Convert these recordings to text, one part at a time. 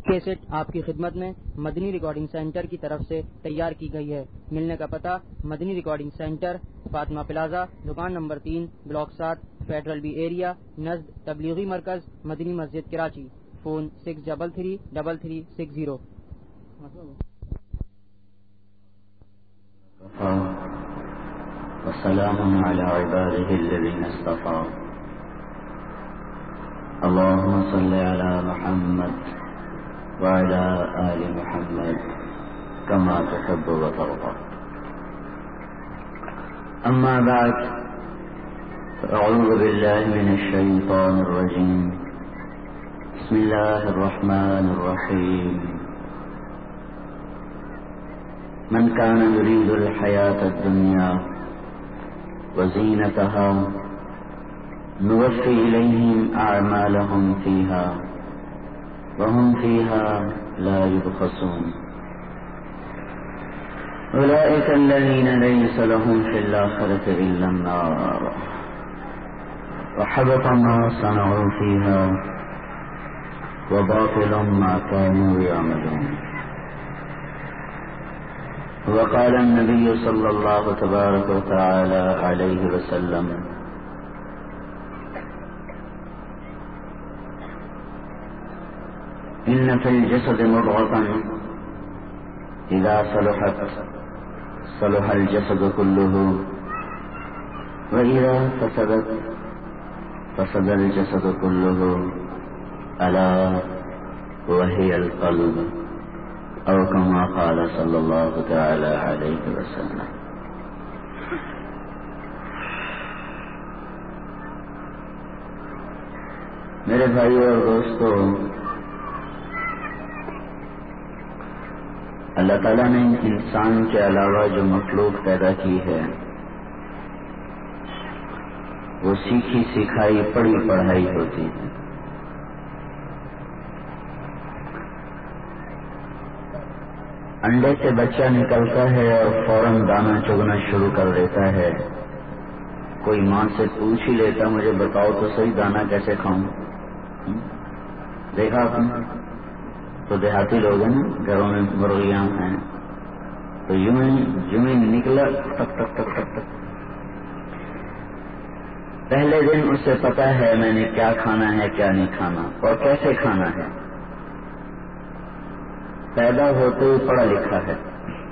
Cassette آپ کی خدمت میں مدنی ریکارڈنگ سینٹر کی طرف سے تیار کی گئی ہے۔ ملنے کا پتہ Madani recording centre, Fatima plaza, دکان number 3، block 7، federal B area, نزد تبلیغی مرکز مدنی مسجد کراچی۔ فون 633360۔ وسلام على عباده الذين اصطفى اللهم صل على محمد وعلى آل محمد كما تحب وترضى أما بعد فأعوذ بالله من الشيطان الرجيم بسم الله الرحمن الرحيم من كان يريد الحياة الدنيا وزينتها نوفي إليهم أعمالهم فيها وهم فيها لا يبخسون أولئك الذين ليس لهم في الآخرة إلا النار وحبط ما صنعوا فيها وباطل ما كانوا يعملون وقال النبي صلى الله تبارك وتعالى عليه وسلم إن في الجسد مضغة إذا صلحت صلح الجسد كله وإذا فسدت فسد الجسد كله ألا وهي القلب أو كما قال صلى الله تعالى عليه وسلم۔ میرے بھائیو اور دوستو، اللہ تعالیٰ نے انسان کے علاوہ جو مخلوق پیدا کی ہے وہ سیکھی سکھائی پڑھی پڑھائی ہوتی ہے۔ انڈے سے بچہ نکلتا ہے اور فوراً دانا چگنا شروع کر دیتا ہے۔ کوئی ماں سے پوچھ ہی لیتا مجھے بتاؤ تو صحیح دانا کیسے کھاؤں؟ دیکھا آپ نے تو دیہاتی لوگ ہیں نا، گھروں میں مرغیاں ہیں تو یوں ہی نکلا ٹک ٹک ٹک ٹک ٹک۔ پہلے دن اسے پتا ہے میں نے کیا کھانا ہے کیا نہیں کھانا اور کیسے کھانا ہے۔ پیدا ہوتے ہی پڑھا لکھا ہے۔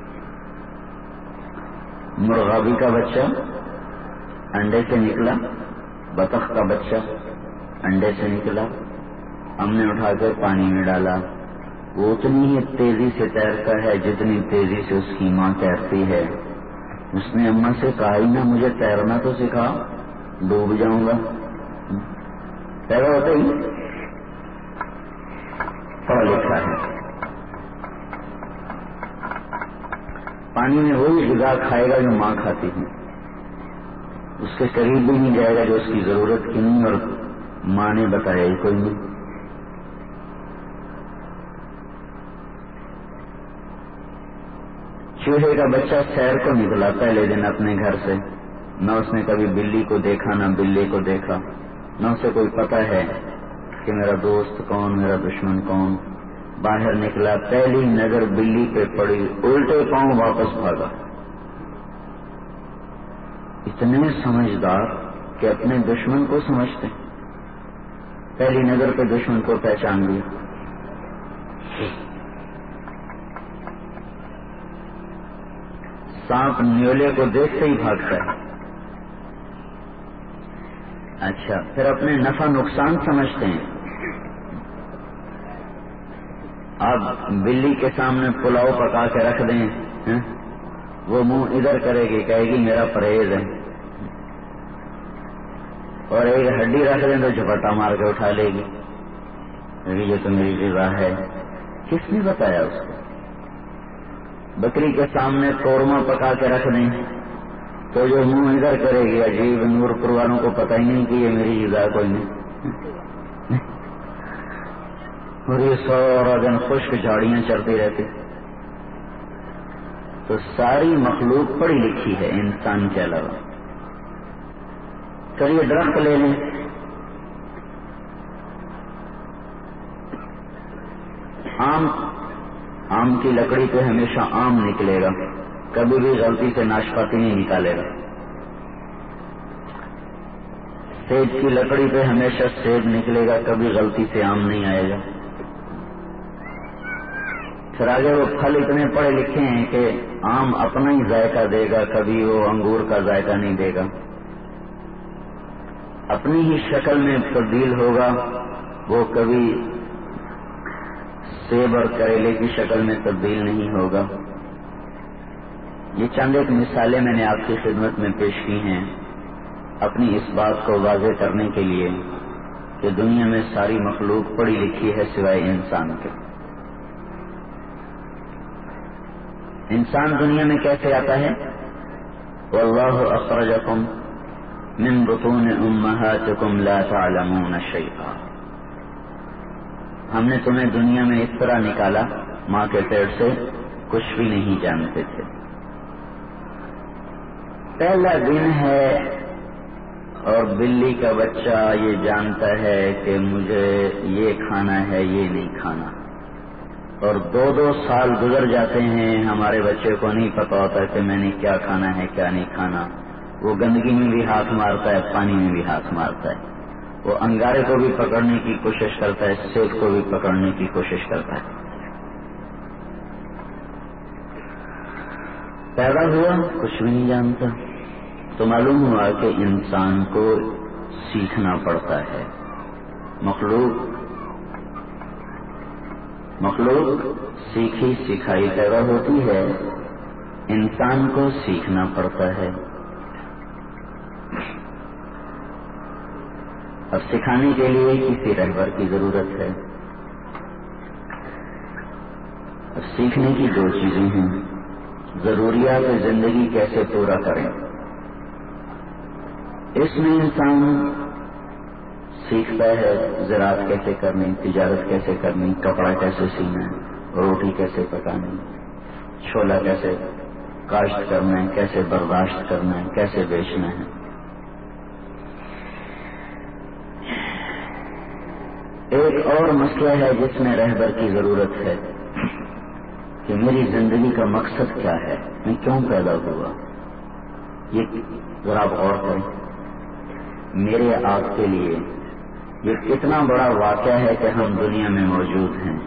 مرغابی کا بچہ انڈے سے نکلا، بطخ کا بچہ انڈے سے نکلا، ہم نے اٹھا کر پانی میں ڈالا، وہ اتنی ہی تیزی سے تیرتا ہے جتنی تیزی سے اس کی ماں تیرتی ہے۔ اس نے اماں سے کہا ہی نہ مجھے تیرنا تو سکھا، ڈوب جاؤں گا۔ پیدا ہوتا ہی پڑھا لکھا ہے۔ پانی میں وہی غذا کھائے گا جو ماں کھاتی ہے، اس کے قریب بھی نہیں جائے گا جو اس کی ضرورت کی نہیں اور ماں نے بتایا ہی کوئی نہیں۔ چوہے کا بچہ سیر کو نکلا پہلے دن اپنے گھر سے، نہ اس نے کبھی بلی کو دیکھا نہ بلی کو دیکھا، نہ اسے کوئی پتہ ہے کہ میرا دوست کون میرا دشمن کون۔ باہر نکلا، پہلی نظر بلی پہ پڑی، الٹے پاؤں واپس بھاگا۔ اتنے سمجھدار کہ اپنے دشمن کو سمجھتے، پہلی نظر پہ دشمن کو پہچان لیا۔ سانپ نیولے کو دیکھتے ہی بھاگتا ہے۔ اچھا، پھر اپنے نفع نقصان سمجھتے ہیں۔ آپ بلی کے سامنے پلاؤ پکا کے رکھ دیں، وہ منہ ادھر کرے گی، کہے گی میرا پرہیز ہے، اور ایک ہڈی رکھ دیں تو جھپٹا مار کے اٹھا لے گی، یہ تو میری غذا ہے۔ کس نے بتایا اس کو؟ بکری کے سامنے قورمہ پکا کے رکھ دیں تو جو منہ ادھر کرے گی، عجیب نور پر والوں کو پتہ ہی نہیں کہ یہ میری غذا کوئی نہیں، اور یہ سارا دن خشک جھاڑیاں چلتی رہتی۔ تو ساری مخلوق پڑھی لکھی ہے انسان کے علاوہ۔ چلیے درخت لے لیں، آم کی لکڑی پہ ہمیشہ آم نکلے گا، کبھی بھی غلطی سے ناشپاتی نہیں نکالے گا۔ سیب کی لکڑی پہ ہمیشہ سیب نکلے گا، کبھی غلطی سے آم نہیں آئے گا۔ پھر آگے وہ پھل اتنے پڑھے لکھے ہیں کہ آم اپنا ہی ذائقہ دے گا، کبھی وہ انگور کا ذائقہ نہیں دے گا، اپنی ہی شکل میں تبدیل ہوگا، وہ کبھی سیب اور کریلے کی شکل میں تبدیل نہیں ہوگا۔ یہ چند ایک مثالیں میں نے آپ کی خدمت میں پیش کی ہیں اپنی اس بات کو واضح کرنے کے لیے کہ دنیا میں ساری مخلوق پڑھی لکھی ہے سوائے انسان کے۔ انسان دنیا میں کیسے آتا ہے؟ واللہ اخرجکم من بطون امہاتکم لا تعلمون شیئا، ہم نے تمہیں دنیا میں اس طرح نکالا، ماں کے پیٹ سے کچھ بھی نہیں جانتے تھے۔ پہلا دن ہے اور بلی کا بچہ یہ جانتا ہے کہ مجھے یہ کھانا ہے یہ نہیں کھانا، اور 2 سال گزر جاتے ہیں، ہمارے بچے کو نہیں پتا ہوتا کہ میں نے کیا کھانا ہے کیا نہیں کھانا۔ وہ گندگی میں بھی ہاتھ مارتا ہے، پانی میں بھی ہاتھ مارتا ہے، وہ انگارے کو بھی پکڑنے کی کوشش کرتا ہے، سیب کو بھی پکڑنے کی کوشش کرتا ہے۔ پیدا ہوا کچھ بھی نہیں جانتا، تو معلوم ہوا کہ انسان کو سیکھنا پڑتا ہے۔ مخلوق سیکھی سکھائی پیدا ہوتی ہے، انسان کو سیکھنا پڑتا ہے۔ اب سکھانے کے لیے کسی رہبر کی ضرورت ہے۔ اب سیکھنے کی 2 چیزیں ہیں، ضروریات زندگی کیسے پورا کریں۔ اس میں انسان سیکھتا ہے زراعت کیسے کرنی، تجارت کیسے کرنی، کپڑا کیسے سینا ہے، روٹی کیسے پکانی، چھولا کیسے کاشت کرنا ہے، کیسے برداشت کرنا ہے، کیسے بیچنا ہے۔ ایک اور مسئلہ ہے جس میں رہبر کی ضرورت ہے کہ میری زندگی کا مقصد کیا ہے، میں کیوں پیدا ہوا۔ یہ ذرا آپ غور کریں، میرے آپ کے لیے یہ کتنا بڑا واقعہ ہے کہ ہم دنیا میں موجود ہیں۔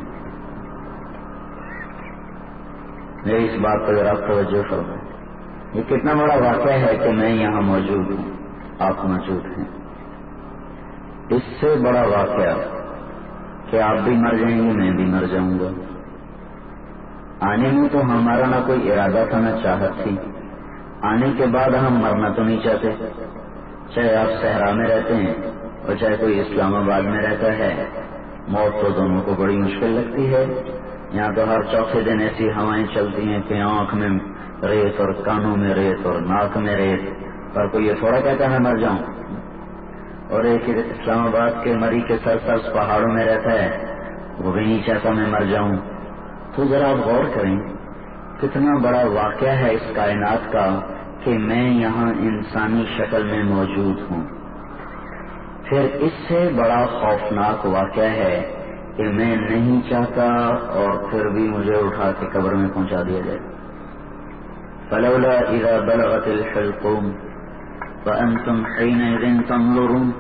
میری اس بات پر ذرا توجہ فرمائیں، یہ کتنا بڑا واقعہ ہے کہ میں یہاں موجود ہوں، آپ موجود ہیں۔ اس سے بڑا واقعہ کہ آپ بھی مر جائیں گے، میں بھی مر جاؤں گا۔ آنے میں تو ہمارا نہ کوئی ارادہ تھا نہ چاہت تھی، آنے کے بعد ہم مرنا تو نہیں چاہتے، چاہے آپ صحرا میں رہتے ہیں اور چاہے کوئی اسلام آباد میں رہتا ہے، موت تو دونوں کو بڑی مشکل لگتی ہے۔ یہاں تو ہر چوتھے دن ایسی ہوائیں چلتی ہیں کہ آنکھ میں ریت اور کانوں میں ریت اور ناک میں ریت، پر کوئی یہ تھوڑا کہتا ہے مر جاؤں۔ اور ایک اسلام آباد کے مری کے سرسبز پہاڑوں میں رہتا ہے، وہ بھی نہیں چاہتا میں مر جاؤں۔ تو ذرا آپ غور کریں، کتنا بڑا واقعہ ہے اس کائنات کا کہ میں یہاں انسانی شکل میں موجود ہوں۔ پھر اس سے بڑا خوفناک واقعہ ہے کہ میں نہیں چاہتا اور پھر بھی مجھے اٹھا کے قبر میں پہنچا دیا جائے۔ فلولا اذا بلغت الحلقوم وانتم حينئذ تنظرون،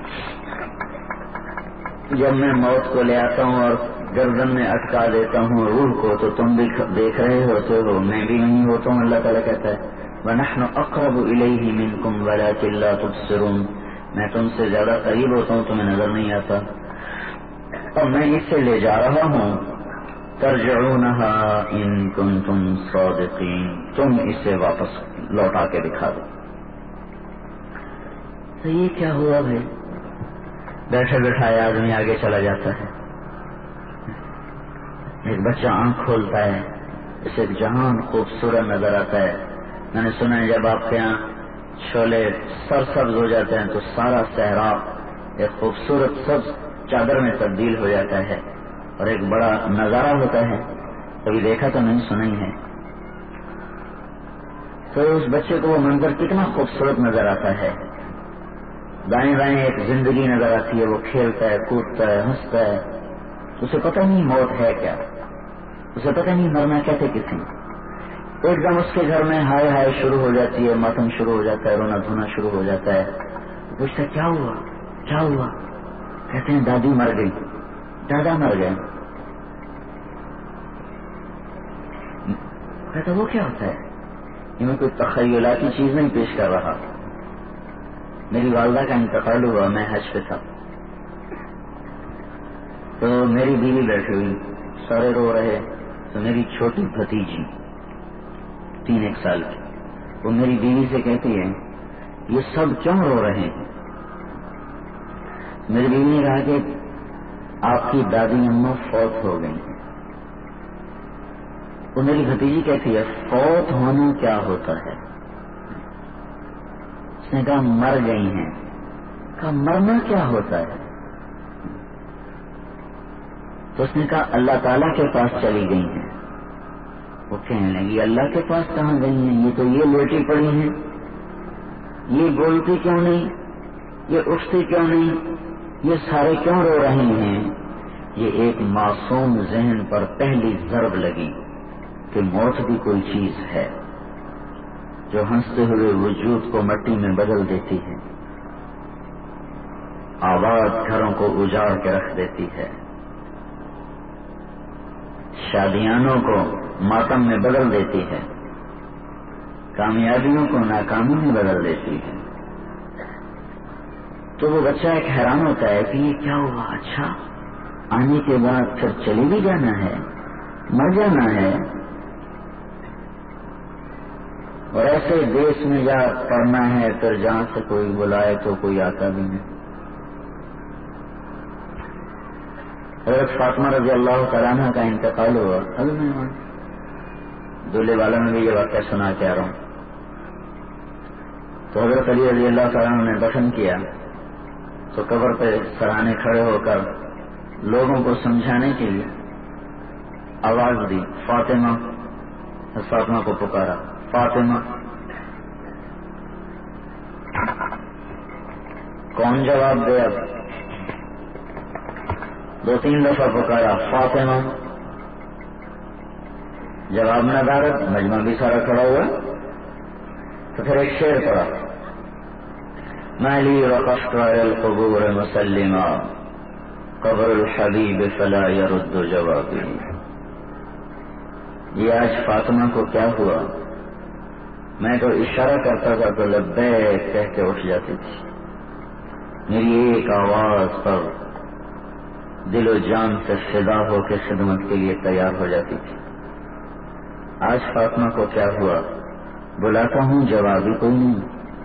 جب میں موت کو لے آتا ہوں اور گردن میں اٹکا دیتا ہوں روح کو تو تم بھی دیکھ رہے ہوتے ہو، میں بھی نہیں ہوتا ہوں۔ اللہ تعالیٰ کہتا ہے وَنَحْنُ أَقْرَبُ إِلَيْهِ مِنْكُمْ وَلَكِنْ لَا تُبْصِرُونَ، میں تم سے زیادہ قریب ہوتا ہوں، تمہیں نظر نہیں آتا، اور میں اسے لے جا رہا ہوں۔ تَرْجِعُونَهَا إِن كُنتُمْ صَادِقِينَ، تم اسے واپس لوٹا کے دکھا دو۔ تو یہ کیا ہوا بھائی؟ بیٹھے بیٹھائے آدمی آگے چلا جاتا ہے، ایک بچہ آنکھ کھولتا ہے، اسے ایک جہان خوبصورت نظر آتا ہے۔ میں نے سنا ہے جب آپ کے یہاں چھولے سرسبز ہو جاتے ہیں تو سارا صحرا ایک خوبصورت سبز چادر میں تبدیل ہو جاتا ہے اور ایک بڑا نظارہ ہوتا ہے، کبھی دیکھا تو نہیں، سنا ہی ہے۔ تو اس بچے کو وہ منظر کتنا خوبصورت نظر آتا ہے، دائیں دائیں ایک زندگی نظر آتی ہے، وہ کھیلتا ہے، کودتا ہے، ہنستا ہے، اسے پتہ نہیں موت ہے کیا، اسے پتہ نہیں مرنا کہتے کسی. ایک دم اس کے گھر میں ہائے ہائے شروع ہو جاتی ہے، ماتم شروع ہو جاتا ہے، رونا دھونا شروع ہو جاتا ہے. پوچھتا ہے کیا ہوا کیا ہوا؟ کہتے ہیں دادی مر گئی، دادا مر گئے. کہتا وہ کیا ہوتا ہے؟ یہ میں کوئی تخیلاتی چیز نہیں پیش کر رہا. میری والدہ کا انتقال ہوا، میں حج پہ تھا، تو میری بیوی بیٹھی ہوئی، سارے رو رہے. تو میری چھوٹی بھتیجی 3 سال کی، وہ میری بیوی سے کہتی ہے یہ سب کیوں رو رہے ہیں؟ میری بیوی نے کہا کہ آپ کی دادی اماں فوت ہو گئی ہیں. وہ میری بھتیجی کہتی ہے فوت ہونا کیا ہوتا ہے؟ اس نے کہا مر گئی ہیں. کہا مرنا کیا ہوتا ہے؟ تو اس نے کہا اللہ تعالیٰ کے پاس چلی گئی ہیں. وہ کہنے لگی اللہ کے پاس کہاں گئی ہیں؟ یہ تو یہ لیٹی پڑی ہیں، یہ بولتی کیوں نہیں، یہ اٹھتی کیوں نہیں، یہ سارے کیوں رو رہے ہیں؟ یہ ایک معصوم ذہن پر پہلی ضرب لگی کہ موت بھی کوئی چیز ہے جو ہنستے ہوئے وجود کو مٹی میں بدل دیتی ہے، آباد گھروں کو اجاڑ کے رکھ دیتی ہے، شادیانوں کو ماتم میں بدل دیتی ہے، کامیابیوں کو ناکامی میں بدل دیتی ہے. تو وہ بچہ ایک حیران ہوتا ہے کہ یہ کیا ہوا؟ اچھا آنے کے بعد پھر چلی بھی جانا ہے، مر جانا ہے، اور ایسے دیش میں جا کرنا ہے پھر جہاں سے کوئی بلائے تو کوئی آتا بھی نہیں. حضرت فاطمہ رضی اللہ تعالیٰ عنہ کا انتقال ہوا. دولے والا میں بھی یہ واقعہ سنا کے آ رہا ہوں. تو حضرت علی رضی اللہ تعالیٰ عنہ نے دفن کیا تو قبر پہ سرانے کھڑے ہو کر لوگوں کو سمجھانے کے لیے آواز دی فاطمہ. فاطمہ کو پکارا فاطمہ. کون جواب دے؟ اب 2-3 دفعہ پکارا فاطمہ، جواب نہ دارت. مجمع بھی سارا کھڑا ہوا. تو پھر ایک شعر پڑا مالی وقفت علی القبور مسلما قبر الحبیب فلا يرد جوابی. یہ آج فاطمہ کو کیا ہوا؟ میں تو اشارہ کرتا تھا تو لبیک کہہ کے اٹھ جاتی تھی. میری ایک آواز پر دل و جان سے فدا ہو کے خدمت کے لیے تیار ہو جاتی تھی. آج فاطمہ کو کیا ہوا؟ بلاتا ہوں جواب ہی کوئی نہیں.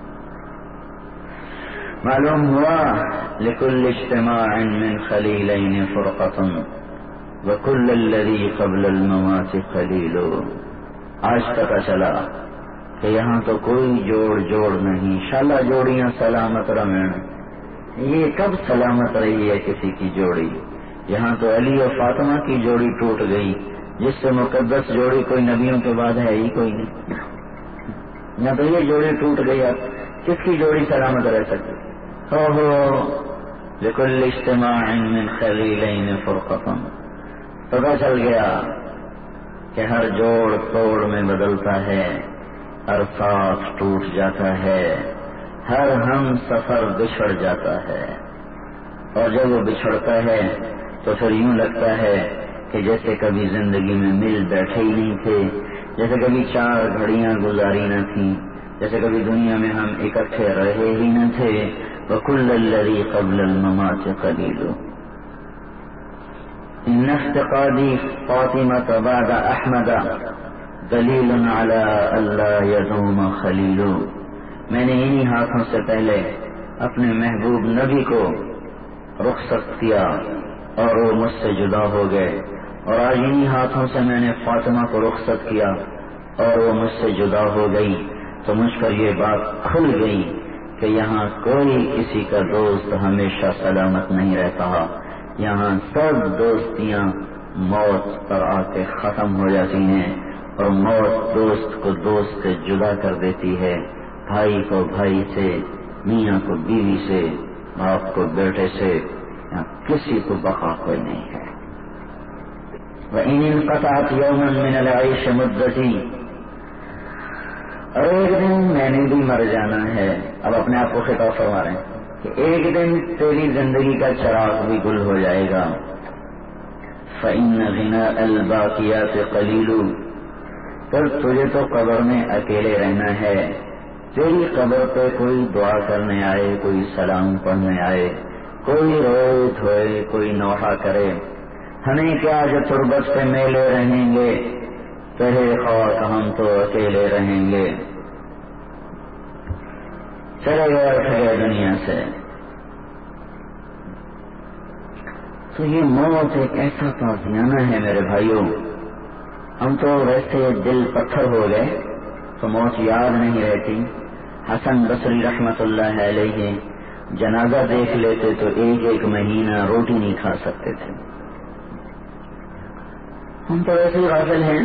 معلوم ہوا لکل اجتماع من خلیلین فرقۃ وکل الذی قبل الممات خلیل. آج پتہ چلا کہ یہاں تو کوئی جوڑ نہیں. شالہ جوڑیاں سلامت رمین. یہ کب سلامت رہی ہے کسی کی جوڑی؟ یہاں تو علی اور فاطمہ کی جوڑی ٹوٹ گئی، جس سے مقدس جوڑی کوئی نبیوں کے بعد ہے ہی کوئی نہیں. یہاں تو یہ جوڑی ٹوٹ گئی، اب کس کی جوڑی سلامت رہ سکتی؟ لکل اجتماع من خلیلین فرقۃ. پتہ چل گیا کہ ہر جوڑ توڑ میں بدلتا ہے، ہر ساتھ ٹوٹ جاتا ہے، ہر ہم سفر بچھڑ جاتا ہے. اور جب وہ بچھڑتا ہے تو پھر یوں لگتا ہے کہ جیسے کبھی زندگی میں مل بیٹھے ہی نہیں تھے، جیسے کبھی 4 گھڑیاں گزاری نہ تھیں، جیسے کبھی دنیا میں ہم اکٹھے رہے ہی نہ تھے. وَكُلَّ الَّذِي قَبْلَ الْمَمَاتِ قَلِيلٌ. إِنَّ افتقادي فاطمة بعد أحمد دلیل على ألا يدوم خلیل. میں نے انہی ہاتھوں سے پہلے اپنے محبوب نبی کو رخصت کیا اور وہ مجھ سے جدا ہو گئے، اور آج انہی ہاتھوں سے میں نے فاطمہ کو رخصت کیا اور وہ مجھ سے جدا ہو گئی. تو مجھ پر یہ بات کھل گئی کہ یہاں کوئی کسی کا دوست ہمیشہ سلامت نہیں رہتا. یہاں سب دوستیاں موت پر آ کے ختم ہو جاتی ہیں، اور موت دوست کو دوست سے جدا کر دیتی ہے، بھائی کو بھائی سے، میاں کو بیوی سے، باپ کو بیٹے سے. یہاں کسی کو بقا کوئی نہیں ہے. وَإِنِ انْقَطَعَتْ يَوْمًا مِنَ الْعَيْشِ مُدَّتِي، اور ایک دن میں نے بھی مر جانا ہے. اب اپنے آپ کو خطاب فرما رہے ہیں کہ ایک دن تیری زندگی کا چراغ بھی گل ہو جائے گا. فَإِنَّ غِنَاءَ الْبَاقِيَاتِ قَلِيلٌ، پھر تجھے تو قبر میں اکیلے رہنا ہے. تیری قبر پہ کوئی دعا کرنے آئے، کوئی سلام پڑھنے آئے، کوئی روئے دھوئے، کوئی نوحہ کرے. ہمیں کیا جو تربت پہ میلے رہیں گے، کہے خواہ ہم تو اکیلے رہیں گے. چلے گئے اٹھ گئے دنیا سے. تو یہ موت ایک ایسا تازیانہ ہے میرے بھائیوں. ہم تو ویسے دل پتھر ہو گئے تو موت یاد نہیں رہتی. حسن بصری رحمت اللہ علیہ جنازہ دیکھ لیتے تو ایک ایک مہینہ روٹی نہیں کھا سکتے تھے. ہم تو ایسے ہی غافل ہیں.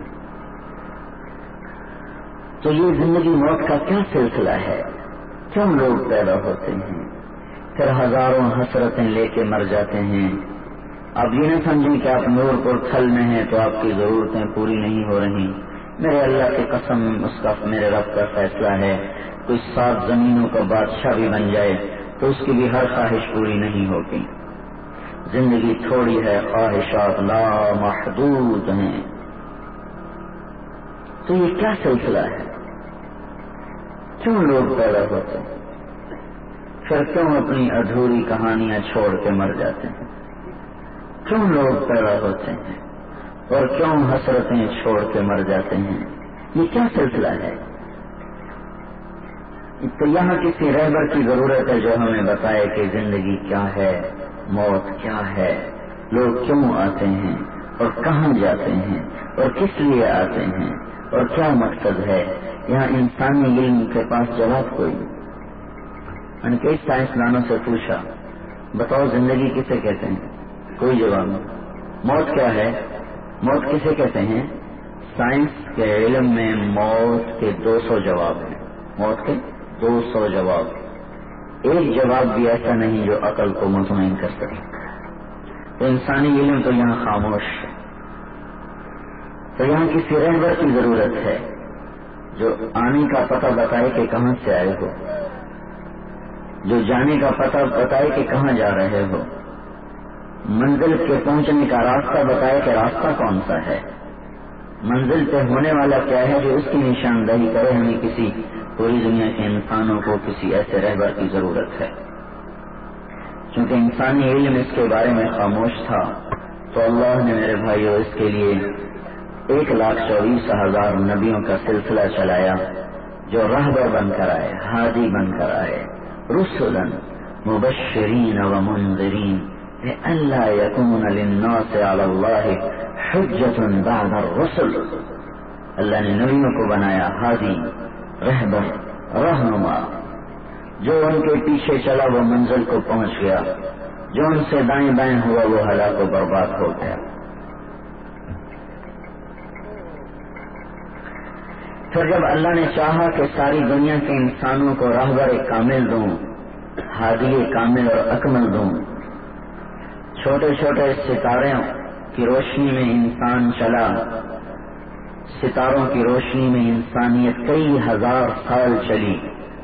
تو یہ زندگی موت کا کیا سلسلہ ہے؟ کیوں لوگ پیدا ہوتے ہیں پھر ہزاروں حسرتیں لے کے مر جاتے ہیں؟ اب یہ نہ سمجھیں کہ آپ نور پر تھل میں ہیں تو آپ کی ضرورتیں پوری نہیں ہو رہی. میرے اللہ کی قسم، اس کا میرے رب کا فیصلہ ہے. کوئی 7 زمینوں کا بادشاہ بھی بن جائے تو اس کی بھی ہر خواہش پوری نہیں ہوگی. زندگی تھوڑی ہے، خواہشات لامحدود ہیں. تو یہ کیا سلسلہ ہے؟ کیوں لوگ پیدا ہوتے ہیں؟ پھر کیوں اپنی ادھوری کہانیاں چھوڑ کے مر جاتے ہیں؟ کیوں لوگ پیدا ہوتے ہیں اور کیوں حسرتیں چھوڑ کے مر جاتے ہیں؟ یہ کیا سلسلہ ہے؟ تو یہاں کسی رہبر کی ضرورت ہے جو ہمیں بتائے کہ زندگی کیا ہے، موت کیا ہے، لوگ کیوں آتے ہیں اور کہاں جاتے ہیں اور کس لیے آتے ہیں اور کیا مقصد ہے. یہاں انسانی علم کے پاس جواب کوئی نہیں. میں نے کئی سائنسدانوں سے پوچھا، بتاؤ زندگی کسے کہتے ہیں؟ کوئی جواب نہیں. موت کیا ہے؟ موت کسے کہتے ہیں؟ سائنس کے علم میں موت کے 200 جواب ہیں. موت کے 200 جواب. ایک جواب بھی ایسا نہیں جو عقل کو مطمئن کر سکے. تو انسانی علم تو یہاں خاموش ہے. تو یہاں کسی رہبر کی ضرورت ہے جو آنے کا پتہ بتائے کہ کہاں سے آئے ہو، جو جانے کا پتہ بتائے کہ کہاں جا رہے ہو، منزل کے پہنچنے کا راستہ بتائے کہ راستہ کون سا ہے، منزل پہ ہونے والا کیا ہے، جو اس کی نشاندہی کرے. ہمیں کسی پوری دنیا کے انسانوں کو کسی ایسے رہبر کی ضرورت ہے. چونکہ انسانی علم اس کے بارے میں خاموش تھا تو اللہ نے میرے بھائیوں اس کے لیے 1,24,000 نبیوں کا سلسلہ چلایا جو رہبر بن کر آئے، ہادی بن کر آئے. رسلا مبشرین ومنذرین لئلا یکون للناس علی اللہ حجۃ بعد الرسل. اللہ نے نبیوں کو بنایا ہادی، رہبر، رہنما. جو ان کے پیچھے چلا وہ منزل کو پہنچ گیا، جو ان سے دائیں بائیں ہوا وہ ہلاک و برباد ہو گیا. پھر جب اللہ نے چاہا کہ ساری دنیا کے انسانوں کو رہبر کامل دوں، ہادی کامل اور اکمل دوں، چھوٹے چھوٹے ستاروں کی روشنی میں انسان چلا. ستاروں کی روشنی میں انسانیت کئی ہزار سال چلی.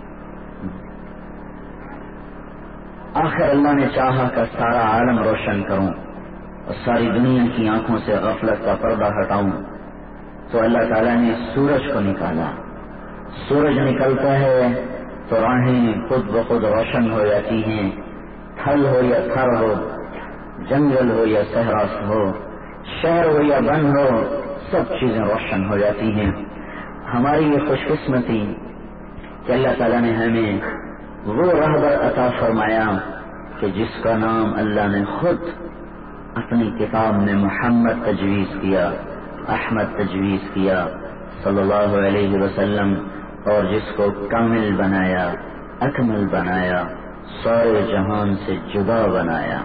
آخر اللہ نے چاہا کہ سارا عالم روشن کروں اور ساری دنیا کی آنکھوں سے غفلت کا پردہ ہٹاؤں. تو اللہ تعالیٰ نے سورج کو نکالا. سورج نکلتا ہے تو راہیں خود بخود روشن ہو جاتی ہیں. تھل ہو یا تھر ہو، جنگل ہو یا صحرا ہو، شہر ہو یا بن ہو، سب چیزیں روشن ہو جاتی ہیں. ہماری یہ خوش قسمتی کہ اللہ تعالیٰ نے ہمیں وہ رہبر عطا فرمایا کہ جس کا نام اللہ نے خود اپنی کتاب میں محمد تجویز کیا، احمد تجویز کیا صلی اللہ علیہ وسلم، اور جس کو کامل بنایا، اکمل بنایا، سارے جہان سے جدا بنایا.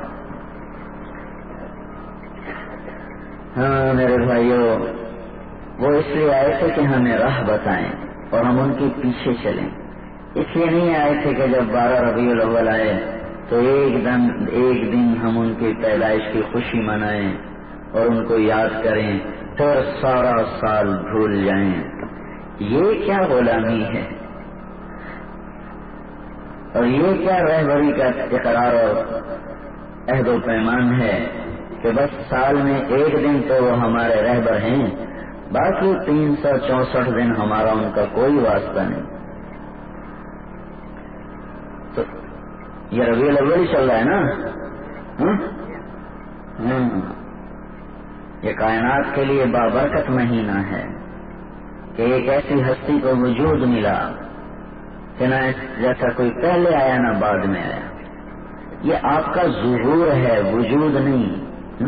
ہاں میرے بھائیوں، وہ اس لیے آئے تھے کہ ہمیں راہ بتائیں اور ہم ان کے پیچھے چلیں. اس لیے نہیں آئے تھے کہ جب 12 ربیع الاول آئے تو ایک دن ہم ان کی پیدائش کی خوشی منائیں اور ان کو یاد کریں پھر سارا سال بھول جائیں. یہ کیا غلامی ہے اور یہ کیا رہبری کا اقرار اور عہد و پیمان ہے کہ بس سال میں ایک دن تو وہ ہمارے رہبر ہیں، باقی 364 دن ہمارا ان کا کوئی واسطہ نہیں. تو یہ ربیع الاول چل رہا ہے نا. یہ کائنات کے لیے بابرکت مہینہ ہے کہ ایک ایسی ہستی کو وجود ملا کہ نہ جیسا کوئی پہلے آیا نہ بعد میں آیا. یہ آپ کا ظہور ہے، وجود نہیں.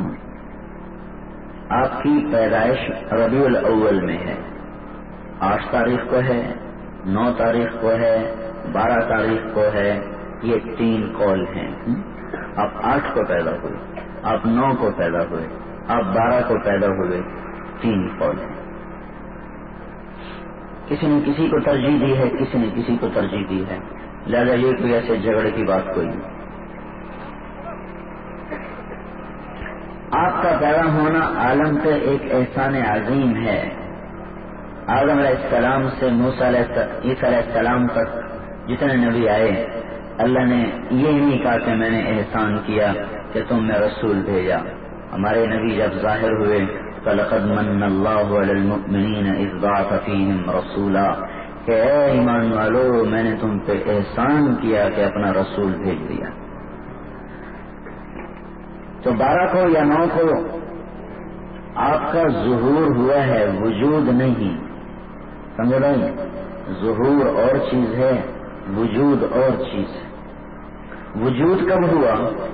آپ کی پیدائش ربیع الاول میں ہے، 8 تاریخ کو ہے، 9 تاریخ کو ہے، 12 تاریخ کو ہے. یہ 3 قول ہیں. آپ 8 کو پیدا ہوئے، آپ 9 کو پیدا ہوئے، آپ 12 کو پیدا ہوئے. 3 قول ہیں. کسی نے کسی کو ترجیح دی ہے، کسی نے کسی کو ترجیح دی ہے. لہذا یہ کوئی ایسے جھگڑے کی بات کوئی نہیں. آپ کا پیدا ہونا عالم پہ ایک احسان عظیم ہے. آدم علیہ السلام سے عیسیٰ علیہ السلام تک جتنے نبی آئے، اللہ نے یہ نہیں کہا کہ میں نے احسان کیا کہ تم میں رسول بھیجا. ہمارے نبی جب ظاہر ہوئے فَلَقَدْ مَنَّ اللَّهُ عَلَى الْمُؤْمِنِينَ إِذْ بَعَثَ فِيهِمْ رَسُولًا کہ اے ایمان والو میں نے تم پہ احسان کیا کہ اپنا رسول بھیج دیا. تو 12 کو یا 9 کو آپ کا ظہور ہوا ہے، وجود نہیں. سمجھ رہے؟ ظہور اور چیز ہے، وجود اور چیز ہے. وجود کب ہوا؟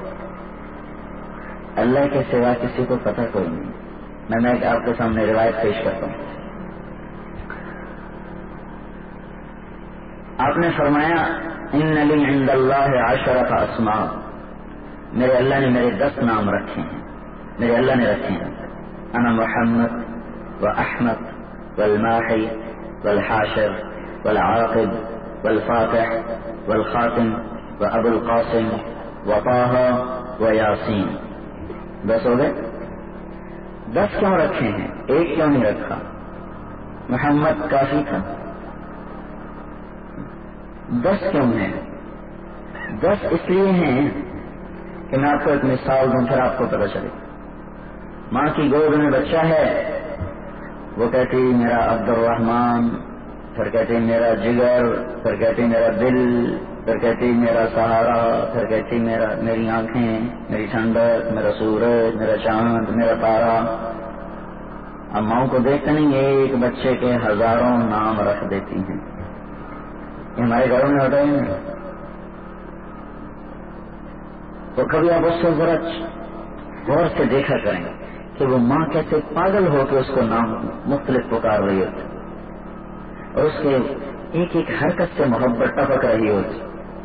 اللہ کے سوا کسی کو پتہ کوئی نہیں. میں آپ کے سامنے روایت پیش کرتا ہوں. آپ نے فرمایا ان لی عند اللہ 10 اسماء، میرے اللہ نے میرے 10 نام رکھے ہیں. میرے اللہ نے رکھے ہیں. انا محمد واحمد والماحی والحاشر والعاقب والفاتح والخاتم وابو القاسم وطه ویاسین. 10 ہو گئے. 10 کیوں رکھے ہیں؟ ایک کیوں نہیں رکھا؟ محمد کافی تھا. 10 کیوں ہیں؟ 10 اس لیے ہیں کہ میں آپ کو ایک مثال دوں پھر آپ کو پتہ چلے. ماں کی گود میں بچہ ہے، وہ کہتی میرا عبد الرحمان، پھر کہتی میرا جگر، پھر کہتی میرا دل، پھر کہتی میرا سہارا، پھر کہتی میری آنکھیں، میری ٹھنڈک، میرا سورج، میرا چاند، میرا تارا. اب ماؤں کو دیکھتے نہیں، ایک بچے کے ہزاروں نام رکھ دیتی ہیں. یہ ہمارے گھروں میں ہوتا ہے. تو کبھی آپ اس کو ذرا غور سے دیکھا کریں کہ وہ ماں کیسے پاگل ہو کے اس کو نام مختلف پکار رہی ہوتی اور اس کے ایک ایک حرکت سے محبت ٹپک رہی ہوتی.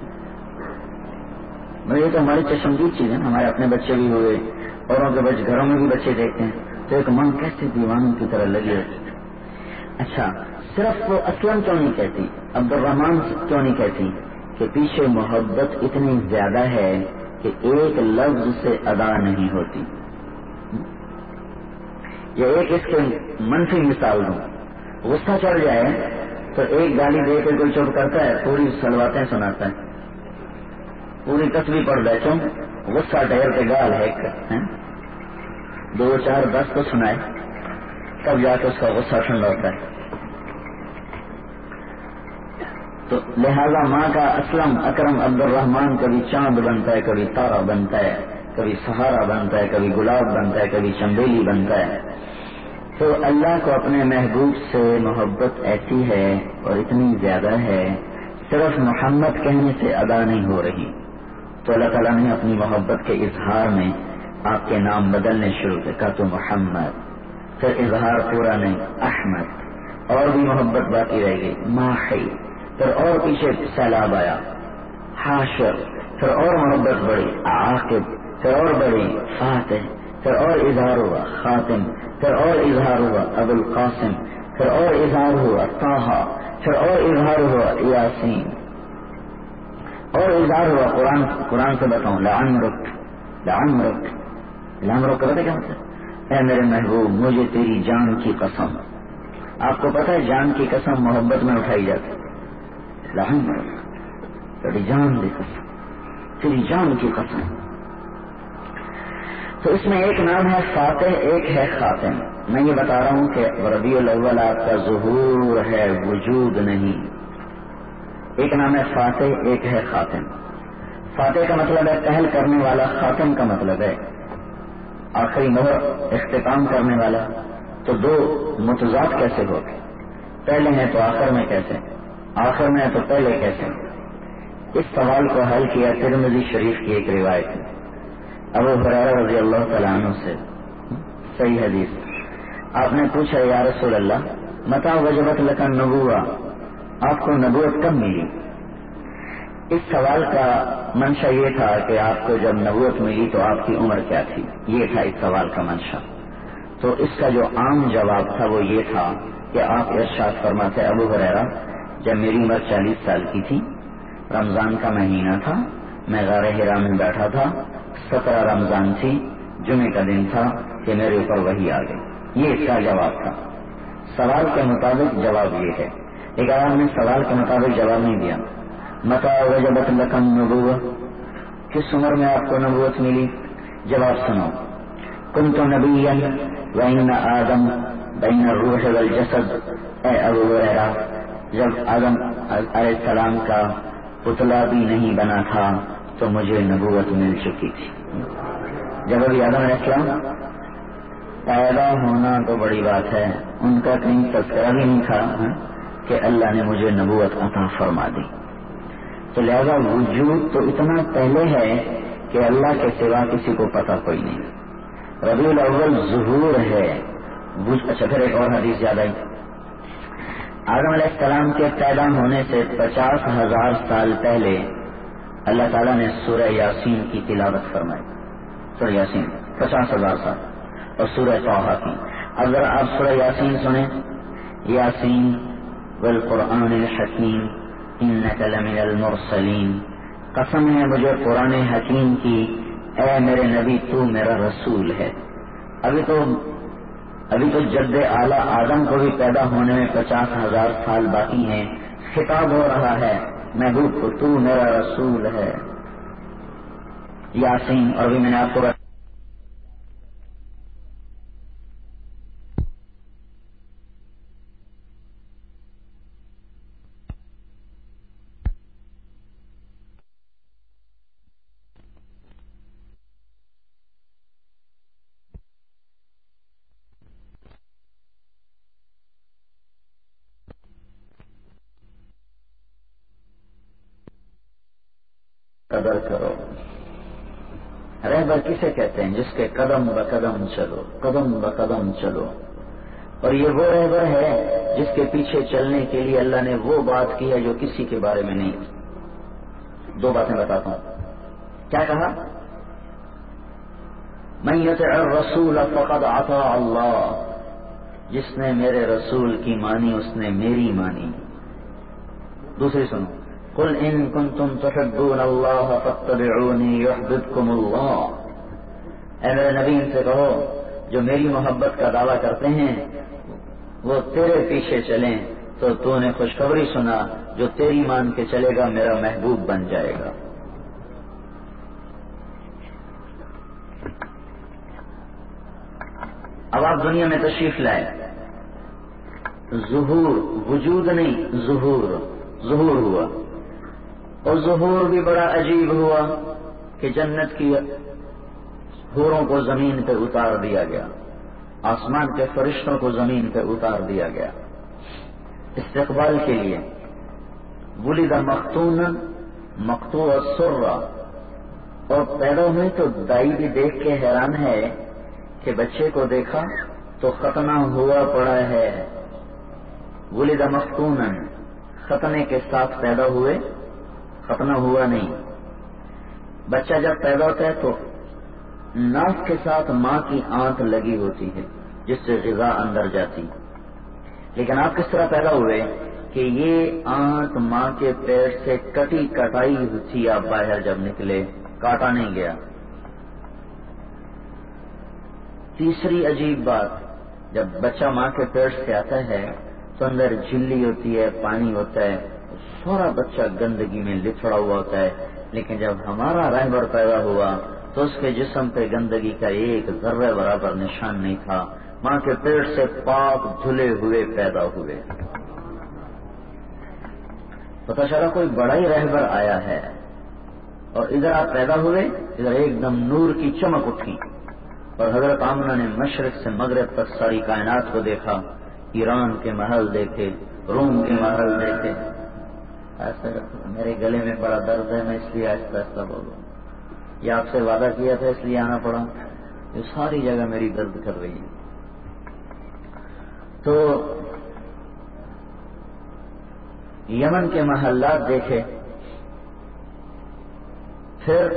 یہ تو ہماری چشمدید چیز ہے. ہمارے اپنے بچے بھی ہوئے، اوروں کے بچے، گھروں میں بھی بچے دیکھتے ہیں تو ایک ماں کیسے دیوانوں کی طرح لگی ہوتی. اچھا صرف وہ اسلم کیوں نہیں کہتی، عبد الرحمان کیوں نہیں کہتی؟ کہ پیچھے محبت اتنی زیادہ ہے کہ ایک لفظ سے ادا نہیں ہوتی. یہ ایک اس کے منفی مثال دوں. غصہ چڑھ جائے تو ایک گالی دے کے کوئی چپ کرتا ہے، پوری سلواتیں سناتا ہے، پوری تسبیح پڑھ بیٹھوں، غصہ ڈہر کے گال ہے 2 4 10 تو سنائے تب جا کے اس کا غصہ ٹھنڈا ہوتا ہے. تو لہذا ماں کا اسلم اکرم عبد الرحمان کبھی چاند بنتا ہے، کبھی تارا بنتا ہے، کبھی سہارا بنتا ہے، کبھی گلاب بنتا ہے، کبھی چنبیلی بنتا ہے. تو اللہ کو اپنے محبوب سے محبت ایسی ہے اور اتنی زیادہ ہے، صرف محمد کہنے سے ادا نہیں ہو رہی. تو اللہ تعالیٰ نے اپنی محبت کے اظہار میں آپ کے نام بدلنے شروع کیا تو محمد، پھر اظہار پورا نہیں احمد، اور بھی محبت باقی رہ گئی ماحی، پھر اور پیچھے سیلاب آیا حاشر، پھر اور محبت بڑی عاقب، پھر اور بڑی فاتح، پھر اور اظہار ہوا خاتم، پھر اور اظہار ہوا ابو القاسم، پھر اور اظہار ہوا طہ، پھر اور اظہار ہوا یاسین، اور اظہار ہوا قرآن سے بتاؤں لعمرک. لعمرک کا پتہ کیا ہوتا ہے؟ اے میرے محبوب مجھے تیری جان کی قسم. آپ کو پتہ ہے جان کی قسم محبت میں اٹھائی جاتی. تیری جان کی قسم، تیری جان کی قسم. تو اس میں ایک نام ہے فاتح، ایک ہے خاتم. میں یہ بتا رہا ہوں کہ ربیع الاول آپ کا ظہور ہے، وجود نہیں. ایک نام ہے فاتح، ایک ہے خاتم. فاتح کا مطلب ہے پہل کرنے والا، خاتم کا مطلب ہے آخری مہر، اختتام کرنے والا. تو دو متضاد کیسے ہو گئے؟ پہلے ہیں تو آخر میں کیسے، آخر میں ہے تو پہلے کیسے؟ اس سوال کو حل کیا ترمذی شریف کی ایک روایت میں ابو ہریرہ رضی اللہ تعالیٰ عنہ سے، صحیح حدیث. آپ نے پوچھا یا رسول اللہ متى وجبت لك النبوة، آپ کو نبوت کب ملی؟ اس سوال کا منشا یہ تھا کہ آپ کو جب نبوت ملی تو آپ کی عمر کیا تھی، یہ تھا اس سوال کا منشا. تو اس کا جو عام جواب تھا وہ یہ تھا کہ آپ ارشاد فرماتے ابو ہریرہ جب میری عمر 40 سال کی تھی، رمضان کا مہینہ تھا، میں غار حرا میں بیٹھا تھا، 17 رمضان تھی، جمعے کا دن تھا کہ میرے اوپر وحی آ گئی. یہ اس کا جواب تھا. سوال کے مطابق جواب یہ ہے، لیکن آپ نے سوال کے مطابق جواب نہیں دیا. متى وجبت لك النبوة، کس عمر میں آپ کو نبوت ملی؟ جواب سنو. كنت نبيا وإن آدم بين الروح والجسد. اے ابو ہریرہ جب آدم علیہ السلام کا پتلا بھی نہیں بنا تھا تو مجھے نبوت مل چکی تھی. جب ابھی آدم علیہ السلام پیدا ہونا تو بڑی بات ہے، ان کا کہیں تذکرہ بھی نہیں تھا کہ اللہ نے مجھے نبوت عطا فرما دی. تو لہذا وجود تو اتنا پہلے ہے کہ اللہ کے سوا کسی کو پتہ کوئی نہیں. ربیع الاول ظہور ہے. اچھا پھر ایک اور حدیث یاد آئی. آدم علیہ السلام کے پیدا ہونے سے 50,000 سال پہلے اللہ تعالیٰ نے سورہ یاسین کی تلاوت فرمائی. سورہ یاسین 50,000 سال، اور سورہ طٰہٰ کی. اب ذرا آپ سورہ یاسین سنیں. یاسین والقرآن الحکیم انک لمن المرسلین. قسم ہے مجھے قرآن حکیم کی، اے میرے نبی تو میرا رسول ہے. ابھی تو جد اعلیٰ آدم کو بھی پیدا ہونے میں 50,000 سال باقی ہیں. خطاب ہو رہا ہے محبوب کو، تو میرا رسول ہے. یاسین. اور بھی میں نے آپ کو قدر کرو. رہبر کسے کہتے ہیں؟ جس کے قدم بقدم چلو، قدم بقدم چلو. اور یہ وہ رہبر ہے جس کے پیچھے چلنے کے لیے اللہ نے وہ بات کی ہے جو کسی کے بارے میں نہیں. دو باتیں بتاتا ہوں. کیا کہا؟ من یطع الرسول فقد اطاع اللہ. جس نے میرے رسول کی مانی اس نے میری مانی. دوسری سنو. قل ان کنتم تحبون اللہ فاتبعونی یحببکم اللہ. اے میرے نبی ان سے کہو جو میری محبت کا دعویٰ کرتے ہیں وہ تیرے پیچھے چلیں تو نے خوشخبری سنا، جو تیری مان کے چلے گا میرا محبوب بن جائے گا. اب آپ دنیا میں تشریف لائے. ظہور، وجود نہیں، ظہور ہوا. اور ظہور بھی بڑا عجیب ہوا کہ جنت کی حوروں کو زمین پہ اتار دیا گیا، آسمان کے فرشتوں کو زمین پہ اتار دیا گیا استقبال کے لیے. ولد مختونا مقطوع السرہ. اور پیدا ہوئے تو دائی بھی دیکھ کے حیران ہے کہ بچے کو دیکھا تو ختنہ ہوا پڑا ہے. ولد مختونا، ختنے کے ساتھ پیدا ہوئے، ختنہ ہوا نہیں. بچہ جب پیدا ہوتا ہے تو ناک کے ساتھ ماں کی آنت لگی ہوتی ہے جس سے غذا اندر جاتی. لیکن آپ کس طرح پیدا ہوئے کہ یہ آنت ماں کے پیٹ سے کٹائی تھی. آپ باہر جب نکلے کاٹا نہیں گیا. تیسری عجیب بات، جب بچہ ماں کے پیٹ سے آتا ہے تو اندر جھلی ہوتی ہے، پانی ہوتا ہے، سارا بچہ گندگی میں لتھڑا ہوا ہوتا ہے، لیکن جب ہمارا رہبر پیدا ہوا تو اس کے جسم پہ گندگی کا ایک ذرہ برابر نشان نہیں تھا، ماں کے پیٹ سے پاک دھلے ہوئے پیدا ہوئے۔ پتہ چلا کوئی بڑا ہی رہبر آیا ہے، اور ادھر آپ پیدا ہوئے، ادھر ایک دم نور کی چمک اٹھی، اور حضرت آمنہ نے مشرق سے مغرب تک ساری کائنات کو دیکھا، ایران کے محل دیکھے، روم کے محل دیکھے۔ ایسا میرے گلے میں بڑا درد ہے، میں اس لیے آہستہ آہستہ بولوں، یہ آپ سے وعدہ کیا تھا اس لیے آنا پڑا، یہ ساری جگہ میری درد کر رہی ہے۔ تو یمن کے محلات دیکھے، پھر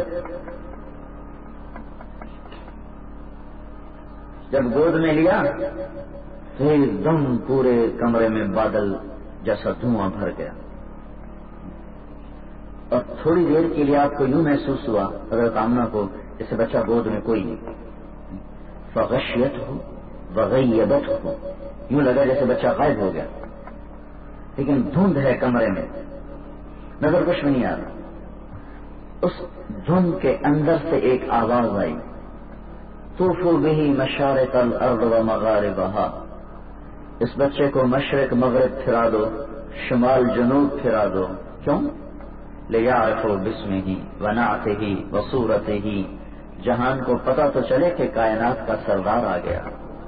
جب گود میں لیا تو ایک دم پورے کمرے میں بادل جیسا دھواں بھر گیا، اور تھوڑی دیر کے لیے آپ کو یوں محسوس ہوا حضرت آمنہ کو جیسے بچہ گود میں کوئی نہیں، فغشیت ہو وغیبت ہو، یوں لگا جیسے بچہ غائب ہو گیا، لیکن دھند ہے کمرے میں، نظر کچھ نہیں آ رہا۔ اس دھند کے اندر سے ایک آواز آئی، طوفوا بہ مشارق الارض و مغاربہا، اس بچے کو مشرق مغرب پھرا دو، شمال جنوب پھرا دو، کیوں؟ لیعرفوا باسمہ ونعتہ وصورتہ، جہان کو پتہ تو چلے کہ کائنات کا سردار آ گیا۔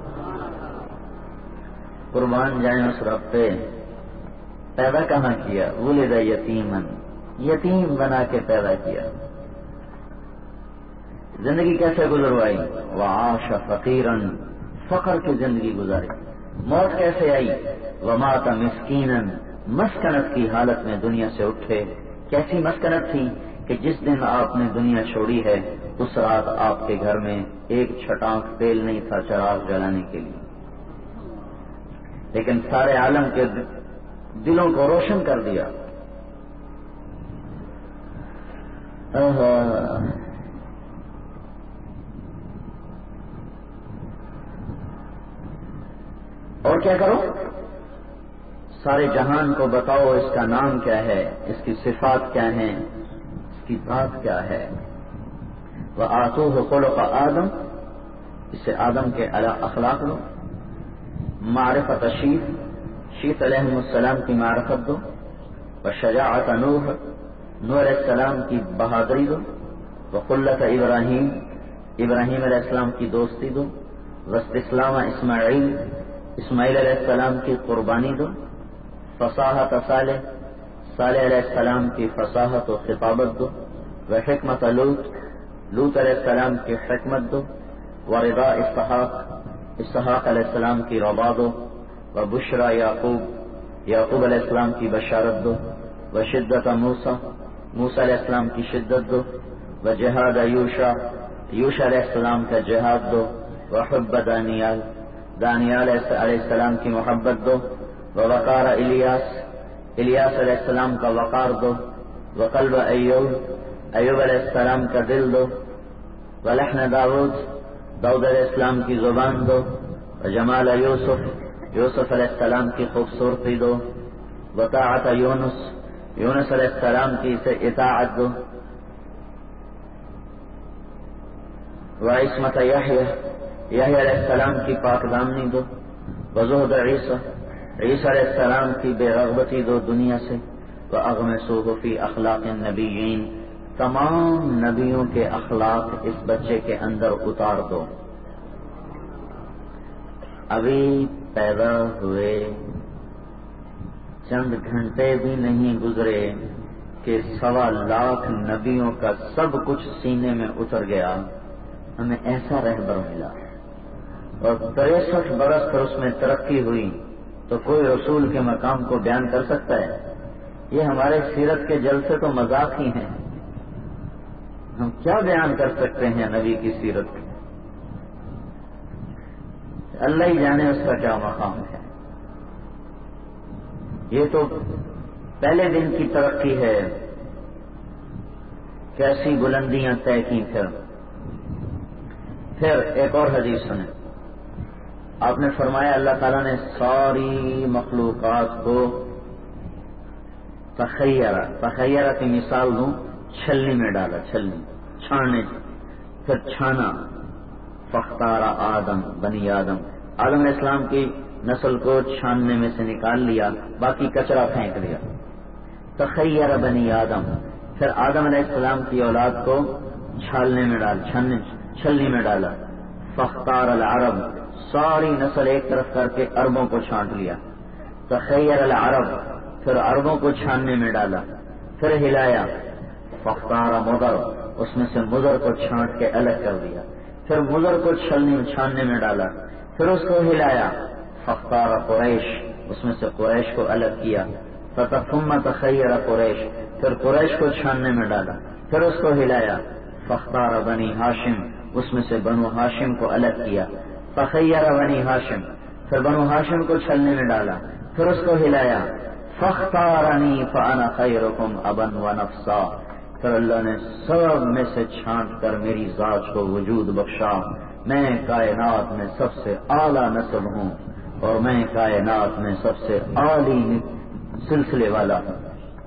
قربان جائیں اس رب پہ، پیدا کہاں کیا؟ ولد یتیمن، یتیم بنا کے پیدا کیا، زندگی کیسے گزروائی؟ وعاش فقیرا، فقر کی زندگی گزاری، موت کیسے آئی؟ ومات مسکینا، مسکنت کی حالت میں دنیا سے اٹھے۔ کیسی مسکنت تھی کہ جس دن آپ نے دنیا چھوڑی ہے اس رات آپ کے گھر میں ایک چھٹانک تیل نہیں تھا چراغ جلانے کے لیے، لیکن سارے عالم کے دلوں کو روشن کر دیا۔ اور کیا کرو؟ سارے جہان کو بتاؤ اس کا نام کیا ہے، اس کی صفات کیا ہیں، اس کی بات کیا ہے۔ وآتوہ خلق آدم، اسے آدم کے اخلاق دو، معرفت شیت علیہ السلام کی معرفت دو، وشجاعت نوح، نوح علیہ السلام کی بہادری دو، وخلت ابراہیم، ابراہیم علیہ السلام کی دوستی دو، واستسلام اسماعیل، اسماعیل علیہ السلام کی قربانی دو، فصاحت صالح، صالح علیہ السلام کی فصاحت و خطابت دو، وحکمت لوط، لوط علیہ السلام کی حکمت دو، ورضا اسحاق، اسحاق علیہ السلام کی رضا دو، وبشرا یعقوب، یعقوب علیہ السلام کی بشارت دو، وشدت موسیٰ، موسیٰ علیہ السلام کی شدت دو، وجہاد یوشع، یوشع علیہ السلام کا جہاد دو، وحب دانیال، دانیال علیہ السلام کی محبت دو، ووقار الیاس، الیاس علیہ السلام کا وقار دو، وقلب ایوب، ایوب علیہ السلام کا دل دو، ولحن داؤد، داؤد علیہ السلام کی زبان دو، وجمال یوسف، یوسف علیہ السلام کی خوبصورتی دو، وطاعت یونس، یونس علیہ السلام کی سے اطاعت دو، وعصمت یحییٰ، یحییٰ علیہ السلام کی پاک دامنی دو، وزہد عیسیٰ، عیسیٰ علیہ السلام کی بے رغبتی دو دنیا سے، وَأَغْمِسُوهُ فِي أَخْلَاقِ النَّبِيِّينَ، تمام نبیوں کے اخلاق اس بچے کے اندر اتار دو۔ ابھی پیدا ہوئے چند گھنٹے بھی نہیں گزرے کہ 1.25 نبیوں کا سب کچھ سینے میں اتر گیا، ہمیں ایسا رہبر ملا، اور 63 برس پر اس میں ترقی ہوئی، تو کوئی رسول کے مقام کو بیان کر سکتا ہے؟ یہ ہمارے سیرت کے جلسے تو مذاق ہی ہیں، ہم کیا بیان کر سکتے ہیں نبی کی سیرت؟ اللہ ہی جانے اس کا کیا مقام ہے۔ یہ تو پہلے دن کی ترقی ہے، کیسی بلندیاں طے کی۔ پھر ایک اور حدیث سنیں، آپ نے فرمایا اللہ تعالیٰ نے ساری مخلوقات کو تخیرہ کی مثال دوں، چھلنی میں ڈالا، چھلنی چھاننے، پھر چھانا، فاختار آدم بنی آدم علیہ السلام کی نسل کو چھاننے میں سے نکال لیا، باقی کچرا پھینک دیا. تخیر بنی آدم، پھر آدم علیہ السلام کی اولاد کو چھلنی میں ڈالا. فاختار العرب، ساری نسل ایک طرف کر کے عربوں کو چھانٹ لیا. تخیر العرب، پھر عربوں کو چھاننے میں ڈالا، پھر ہلایا. فاختار مضر، اس میں سے مضر کو چھانٹ کے الگ کر دیا، پھر مضر کو چھاننے میں ڈالا، پھر اس کو ہلایا. فاختار قریش، اس میں سے قریش کو الگ کیا. ثم تخیر قریش، پھر قریش کو چھاننے میں ڈالا، پھر اس کو ہلایا. فاختار بنی ہاشم، اس میں سے بنو ہاشم کو الگ کیا. فخیر بنی ہاشم، پھر بنو ہاشم کو چھلنے میں ڈالا، پھر اس کو ہلایا. فاختارنی فانا خیرکم ابا ونفسا، پھر اللہ نے سب میں سے چھانٹ کر میری ذات کو وجود بخشا. میں کائنات میں سب سے اعلیٰ نسب ہوں اور میں کائنات میں سب سے اعلی سلسلے والا ہوں.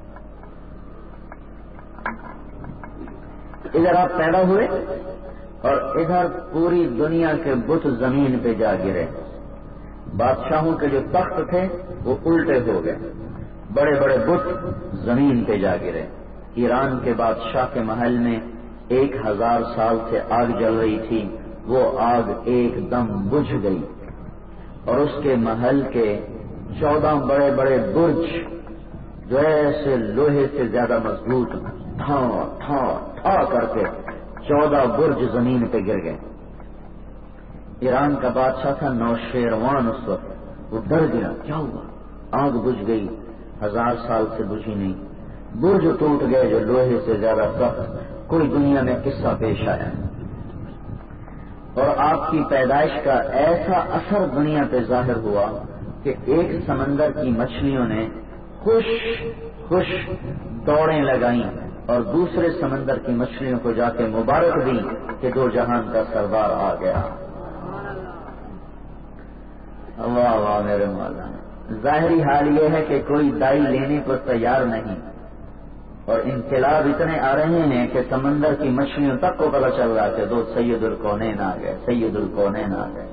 ادھر آپ پیدا ہوئے اور ادھر پوری دنیا کے بت زمین پہ جا گرے. بادشاہوں کے جو تخت تھے وہ الٹے ہو گئے، بڑے بڑے بت زمین پہ جا گرے. ایران کے بادشاہ کے محل میں 1000 سال سے آگ جل رہی تھی، وہ آگ ایک دم بجھ گئی اور اس کے محل کے 14 بڑے بڑے برج جو ایسے لوہے سے زیادہ مضبوط ٹھا ٹھا ٹھا کر کے 14 برج زمین پہ گر گئے. ایران کا بادشاہ تھا نوشیروان، اس وقت وہ ڈر گیا، کیا ہوا؟ آگ بجھ گئی، 1000 سال سے بجھی نہیں. برج ٹوٹ گئے جو لوہے سے زیادہ سخت کوئی دنیا میں قصہ پیش آیا. اور آپ کی پیدائش کا ایسا اثر دنیا پہ ظاہر ہوا کہ ایک سمندر کی مچھلیوں نے خوش دوڑیں لگائیں اور دوسرے سمندر کی مچھلیوں کو جا کے مبارک دی کہ 2 جہان کا سردار آ گیا. واہ واہ میرے مولانا. ظاہری حال یہ ہے کہ کوئی دائی لینے کو تیار نہیں اور انقلاب اتنے آ رہے ہیں کہ سمندر کی مچھلیوں تک کو پتہ چل رہا کہ 2 سید الکونین آ گئے، سید الکونین آ گئے.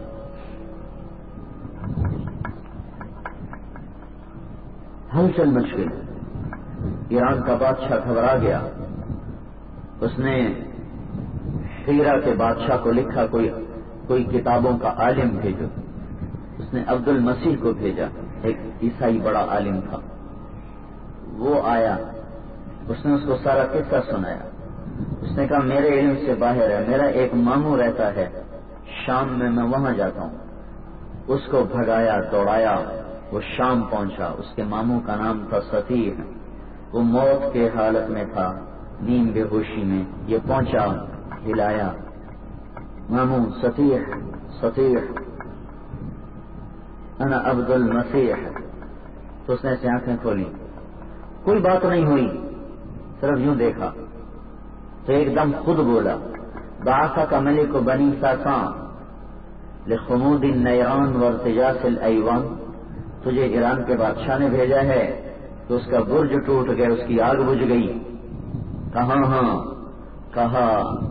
ہلچل مچ گئی. ایران کا بادشاہ گھبرا گیا. اس نے ہیرا کے بادشاہ کو لکھا کوئی کتابوں کا عالم بھیجو. اس نے عبد المسیح کو بھیجا، ایک عیسائی بڑا عالم تھا. وہ آیا، اس نے اس کو سارا قصہ سنایا. اس نے کہا میرے علم سے باہر ہے، میرا ایک ماموں رہتا ہے شام میں وہاں جاتا ہوں. اس کو بھگایا دوڑایا، وہ شام پہنچا. اس کے ماموں کا نام تھا سطیح. وہ موت کے حالت میں تھا، نیم بے ہوشی میں. یہ پہنچا، ہلایا، ماموں سطیح انا عبد المسیح. تو اس نے ایسے آنکھیں کھولی، کوئی بات نہیں ہوئی، صرف یوں دیکھا تو ایک دم خود بولا بعثک ملک بنی ساسان لخمود النیران وارتجاس الایوان. تجھے ایران کے بادشاہ نے بھیجا ہے تو اس کا برج ٹوٹ گیا، اس کی آگ بجھ گئی. کہاں؟ ہاں کہا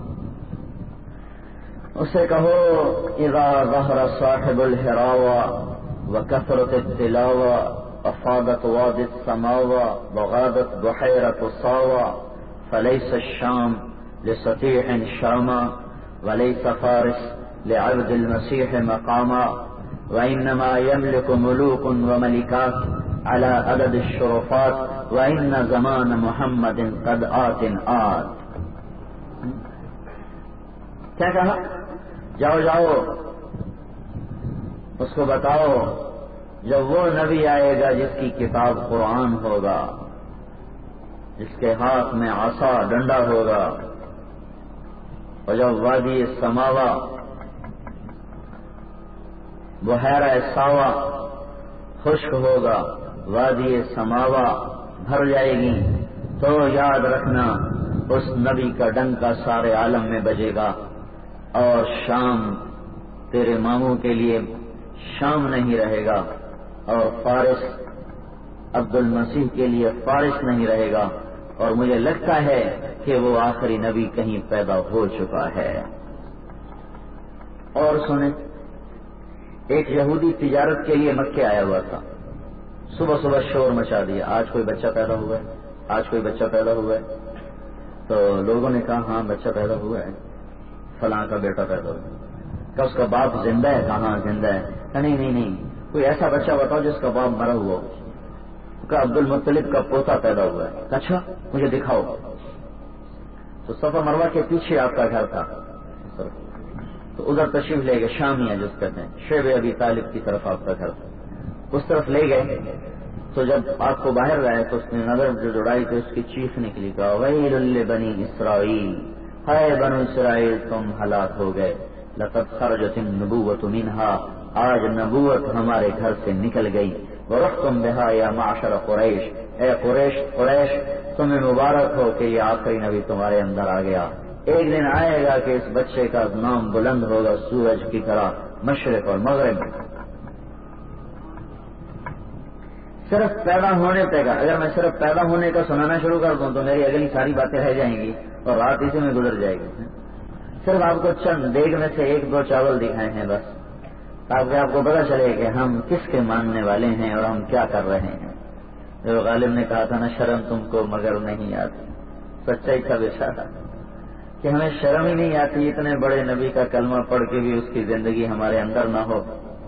اسے کہو اذا ظہر صاحب الحراوہ وکثرت التلاوہ افاضت واد السماوہ وغادت بحیرۃ صاوہ فلیس الشام لسطیح شاما وليس فارس لعبد المسيح مقاما وإنما يملك ملوك وملكات على عدد الشرفات وإن زمان محمد قد آت. کیا کہا؟ جاؤ اس کو بتاؤ جب وہ نبی آئے گا جس کی کتاب قرآن ہوگا، جس کے ہاتھ میں عصا ڈنڈا ہوگا، اور جب وادی سماوا بحیرہ ساوا خشک ہوگا، وادی سماوا بھر جائے گی، تو یاد رکھنا اس نبی کا ڈنکا سارے عالم میں بجے گا اور شام تیرے ماموں کے لیے شام نہیں رہے گا اور فارس عبد المسیح کے لیے فارس نہیں رہے گا، اور مجھے لگتا ہے کہ وہ آخری نبی کہیں پیدا ہو چکا ہے۔ اور سنیں، ایک یہودی تجارت کے لیے مکے آیا ہوا تھا، صبح صبح شور مچا دیا، آج کوئی بچہ پیدا ہوا ہے، آج کوئی بچہ پیدا ہوا ہے۔ تو لوگوں نے کہا ہاں بچہ پیدا ہوا ہے، فلاں کا بیٹا پیدا ہوا ہے۔ کہا اس کا باپ زندہ ہے؟ کہا ہاں زندہ ہے۔ کہا نہیں، کوئی ایسا بچہ بتاؤ جس کا باپ مرا ہوا ہو۔ کہا عبد المطلب کا پوتا پیدا ہوا ہے۔ اچھا مجھے دکھاؤ۔ تو صفا مروہ کے پیچھے آپ کا گھر تھا، تو ادھر تشریف لے گئے، شامیہ جس کہتے ہیں، شیب ابی طالب کی طرف آپ کا گھر تھا، اس طرف لے گئے۔ تو جب آپ کو باہر لائے تو اس نے نظر جو دوڑائی تو اس کی چیخ نکلی، کہا ویل لبنی اسرائیل، ہائے بنو اسرائیل تم ہلاک ہو گئے، لقد خرجت النبوۃ منہا، آج نبوت ہمارے گھر سے نکل گئی، ورحتم بہا یا معشر قریش، اے قریش تمہیں مبارک ہو کہ یہ آخری نبی تمہارے اندر آ گیا۔ ایک دن آئے گا کہ اس بچے کا نام بلند ہوگا سورج کی طرح مشرق اور مغرب۔ صرف پیدا ہونے پہ گا، اگر میں صرف پیدا ہونے کا سنانا شروع کر دوں تو میری اگلی ساری باتیں رہ جائیں گی اور رات اسی میں گزر جائے گی۔ صرف آپ کو چند دیگ میں سے ایک دو چاول دکھائے ہیں بس، تاکہ آپ کو پتا چلے کہ ہم کس کے ماننے والے ہیں اور ہم کیا کر رہے ہیں۔ جو غالب نے کہا تھا نا، شرم تم کو مگر نہیں آتی، سچائی کا بیچارہ کہ ہمیں شرم ہی نہیں آتی، اتنے بڑے نبی کا کلمہ پڑھ کے بھی اس کی زندگی ہمارے اندر نہ ہو،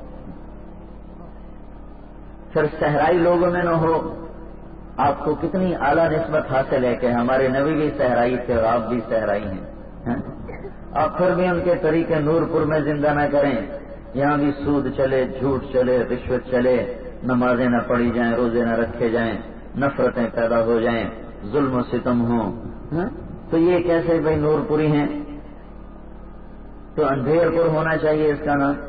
پھر صحرائی لوگوں میں نہ ہو۔ آپ کو کتنی اعلیٰ نسبت حاصل ہے کہ ہمارے نبی بھی صحرائی تھے اور آپ بھی صحرائی ہیں۔ آپ پھر بھی ان کے طریقے نور پور میں زندہ نہ کریں، یہاں بھی سود چلے، جھوٹ چلے، رشوت چلے، نمازیں نہ پڑھی جائیں، روزے نہ رکھے جائیں، نفرتیں پیدا ہو جائیں، ظلم و ستم ہوں، تو یہ کیسے بھائی نور پوری ہیں؟ تو اندھیر پور ہونا چاہیے اس کا نام۔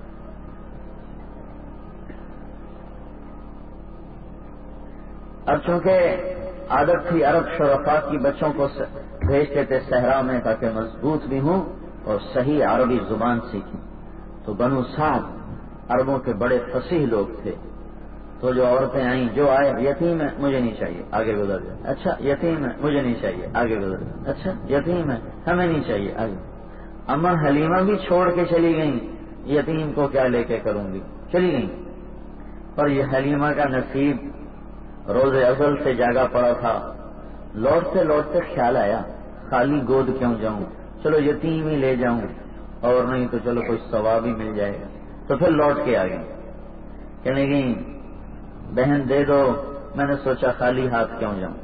اب چونکہ عادت تھی عرب شرفاء کی بچوں کو بھیجتے تھے صحرا میں تاکہ مضبوط بھی ہوں اور صحیح عربی زبان سیکھیں، تو بنو سعد عربوں کے بڑے فصیح لوگ تھے، تو جو عورتیں آئیں، جو آئے یتیم ہے مجھے نہیں چاہیے، آگے گزر جائے، اچھا یتیم ہے مجھے نہیں چاہیے، آگے گزر جائے، اچھا یتیم ہے ہمیں نہیں چاہیے، آگے۔ اما حلیمہ بھی چھوڑ کے چلی گئیں، یتیم کو کیا لے کے کروں گی، چلی گئیں۔ اور یہ حلیمہ کا نصیب روز ازل سے جاگا پڑا تھا، لوٹتے لوٹتے خیال آیا خالی گود کیوں جاؤں، چلو یتیم ہی لے جاؤں، اور نہیں تو چلو کوئی ثواب ہی مل جائے گا، تو پھر لوٹ کے آ گئی، کہنے گئی بہن دے دو، میں نے سوچا خالی ہاتھ کیوں جاؤں۔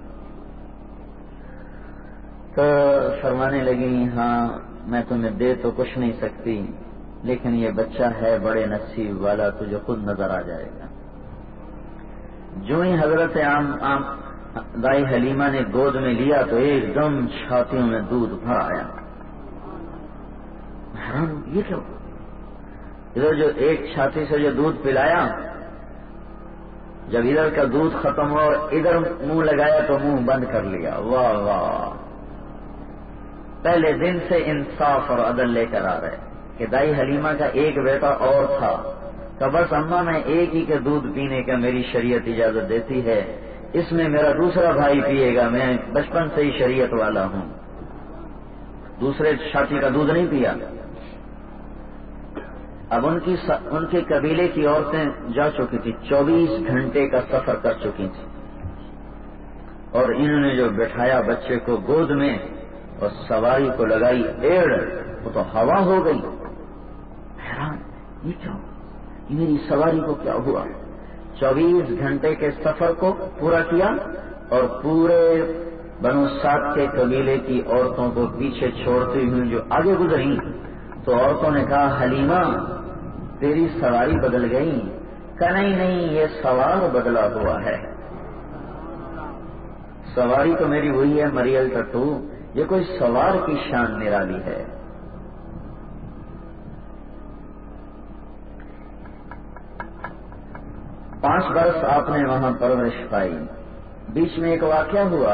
تو فرمانے لگی ہاں میں تمہیں دے تو کچھ نہیں سکتی، لیکن یہ بچہ ہے بڑے نصیب والا، تجھے خود نظر آ جائے گا۔ جو ہی حضرت دائی حلیمہ نے گود میں لیا تو ایک دم چھاتیوں میں دودھ بھر آیا۔ حیران یہ کیا؟ ادھر جو ایک چھاتی سے جو دودھ پلایا، جب ادھر کا دودھ ختم ہوا اور ادھر منہ لگایا تو منہ بند کر لیا۔ واہ واہ، پہلے دن سے انصاف اور عدل لے کر آ رہے کہ دائی حلیمہ کا ایک بیٹا اور تھا، تو بس اماں میں ایک ہی کے دودھ پینے کا میری شریعت اجازت دیتی ہے، اس میں میرا دوسرا بھائی پیے گا، میں بچپن سے ہی شریعت والا ہوں، دوسرے چھاتی کا دودھ نہیں پیا۔ اب ان کے قبیلے کی عورتیں جا چکی تھی، 24 گھنٹے کا سفر کر چکی تھی، اور انہوں نے جو بٹھایا بچے کو گود میں اور سواری کو لگائی ایڑ، وہ تو ہوا ہو گئی۔ حیران یہ کیا، میری سواری کو کیا ہوا؟ 24 گھنٹے کے سفر کو پورا کیا اور پورے بنو سعد کے قبیلے کی عورتوں کو پیچھے چھوڑتے ہوئے جو آگے گزری، تو عورتوں نے کہا حلیمہ تیری سواری بدل گئی۔ کہا نہیں یہ سوار بدلا ہوا ہے، سواری تو میری وہی ہے مریل ٹٹو، یہ کوئی سوار کی شان نرالی ہے۔ پانچ برس آپ نے وہاں پرورش پائی۔ بیچ میں ایک واقعہ ہوا،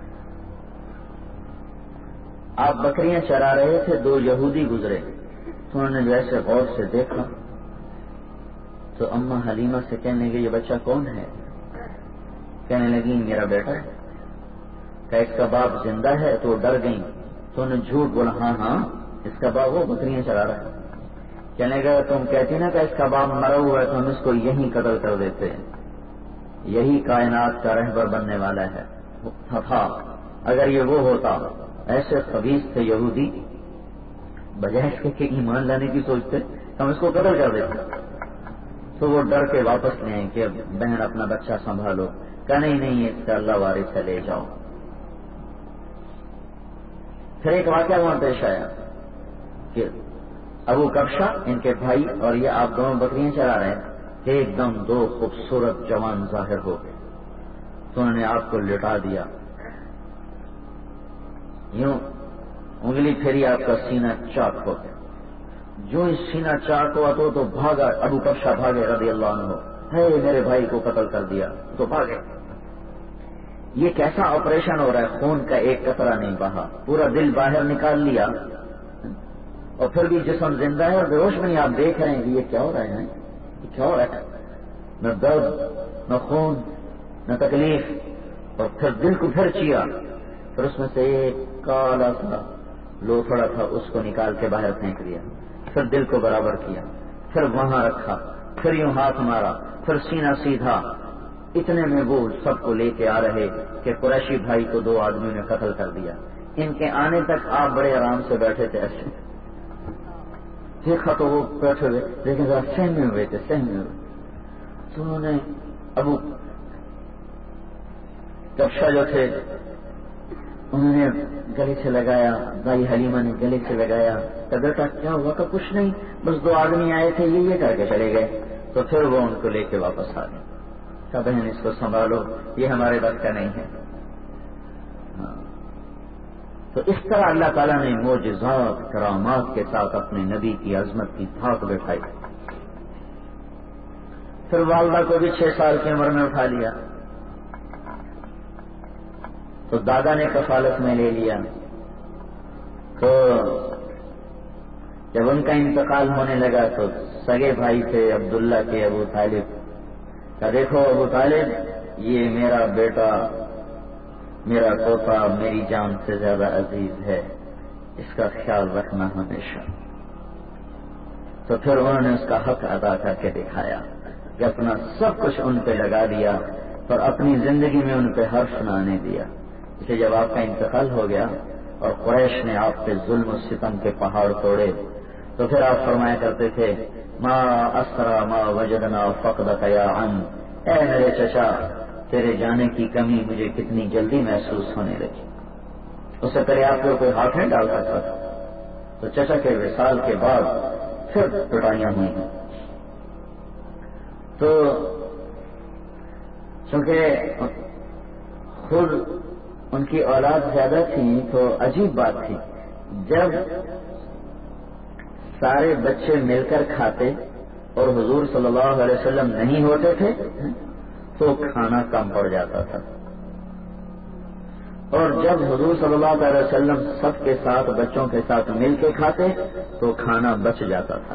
آپ بکریاں چرا رہے تھے، دو یہودی گزرے تو انہوں نے جیسے غور سے دیکھا تو اماں حلیمہ سے کہنے لگی یہ بچہ کون ہے؟ کہنے لگی میرا بیٹا ہے۔ کہ اس کا باپ زندہ ہے؟ تو وہ ڈر گئی، تو انہوں نے جھوٹ بولا ہاں ہاں اس کا باپ وہ بکریاں چلا رہا ہے۔ کہنے لگا تم کہتی نا کہ اس کا باپ مرا ہوا ہے تو ہم اس کو یہیں قتل کر دیتے ہیں، یہی کائنات کا رہبر بننے والا ہے تھا۔ اگر یہ وہ ہوتا، ایسے خبیث تھے یہودی، بجائے اس کے ایمان لانے کی سوچتے ہم اس کو قتل کر دیتے۔ تو وہ ڈر کے واپس لے آئیں کہ بہن اپنا بچہ سنبھالو۔ کہا نہیں اس کا اللہ وارث ہے، لے جاؤ۔ پھر ایک واقعہ وہاں پیش آیا کہ ابو کبشہ ان کے بھائی اور یہ آپ دونوں بکریاں چلا رہے ہیں، ایک دم دو خوبصورت جوان ظاہر ہو گئے، تو انہوں نے آپ کو لٹا دیا، یوں انگلی پھیری، آپ کا سینہ چاک ہو گیا۔ جو ہی سینہ چاک ہوا تو بھاگا، ابو کبشہ بھاگے رضی اللہ عنہ، ہے میرے بھائی کو قتل کر دیا، تو بھاگے۔ یہ کیسا آپریشن ہو رہا ہے، خون کا ایک قطرہ نہیں بہا، پورا دل باہر نکال لیا، اور پھر بھی جسم زندہ ہے اور بے ہوش میں نہیں۔ آپ دیکھ رہے ہیں کہ یہ کیا ہو رہا ہے، یہ کیا ہو رہا ہے، نہ درد نہ خون نہ تکلیف۔ اور پھر دل کو پھر چیا، پھر اس میں سے ایک کالا سا لوتھڑا تھا، اس کو نکال کے باہر پھینک دیا، پھر دل کو برابر کیا، پھر وہاں رکھا، پھر یوں ہاتھ مارا، پھر سینہ سیدھا۔ اتنے میں وہ سب کو لے کے آ رہے کہ قریشی بھائی کو دو آدمیوں نے قتل کر دیا۔ ان کے آنے تک آپ بڑے آرام سے بیٹھے تھے، ایسے دیکھا تو وہ بیٹھے ہوئے، لیکن ذرا سہمے ہوئے تھے، سہمے ہوئے۔ تو انہوں نے ابو کبشہ جو تھے انہوں نے گلے سے لگایا، بھائی حلیمہ نے گلے سے لگایا، کہ بیٹا کیا ہوا؟ کہ کچھ نہیں، بس دو آدمی آئے تھے، یہ کر کے چلے گئے۔ تو پھر وہ ان کو لے کے واپس آ گئے۔ کہا بہن اس کو سنبھالو، یہ ہمارے بس کا نہیں ہے۔ تو اس طرح اللہ تعالیٰ نے معجزات کرامات کے ساتھ اپنے نبی کی عظمت کی دھاک بٹھائی۔ پھر والدہ کو بھی 6 سال کی عمر میں اٹھا لیا، تو دادا نے کفالت میں لے لیا۔ تو جب ان کا انتقال ہونے لگا تو سگے بھائی تھے عبداللہ کے ابو طالب، کہ دیکھو ابو طالب، یہ میرا بیٹا، میرا پوتا میری جان سے زیادہ عزیز ہے، اس کا خیال رکھنا ہمیشہ۔ تو پھر انہوں نے اس کا حق ادا کر کے دکھایا کہ اپنا سب کچھ ان پہ لگا دیا اور اپنی زندگی میں ان پہ حرف نہ آنے دیا۔ اس لیے جب آپ کا انتقال ہو گیا اور قریش نے آپ پہ ظلم و ستم کے پہاڑ توڑے، تو پھر آپ فرمایا کرتے تھے ما اسرا ما وجدنا فقدک یا عم، اے میرے چچا تیرے جانے کی کمی مجھے کتنی جلدی محسوس ہونے لگی۔ اس سے پہلے آپ کو کوئی ہاتھ نہیں ڈال سکتا تھا، تو چچا کے وصال کے بعد پھر پٹائیاں ہوئی ہیں۔ تو چونکہ خود ان کی اولاد زیادہ تھی تو عجیب بات تھی، جب سارے بچے مل کر کھاتے اور حضور صلی اللہ علیہ وسلم نہیں ہوتے تھے تو کھانا کم پڑ جاتا تھا، اور جب حضور صلی اللہ علیہ وسلم سب کے ساتھ بچوں کے ساتھ مل کے کھاتے تو کھانا بچ جاتا تھا۔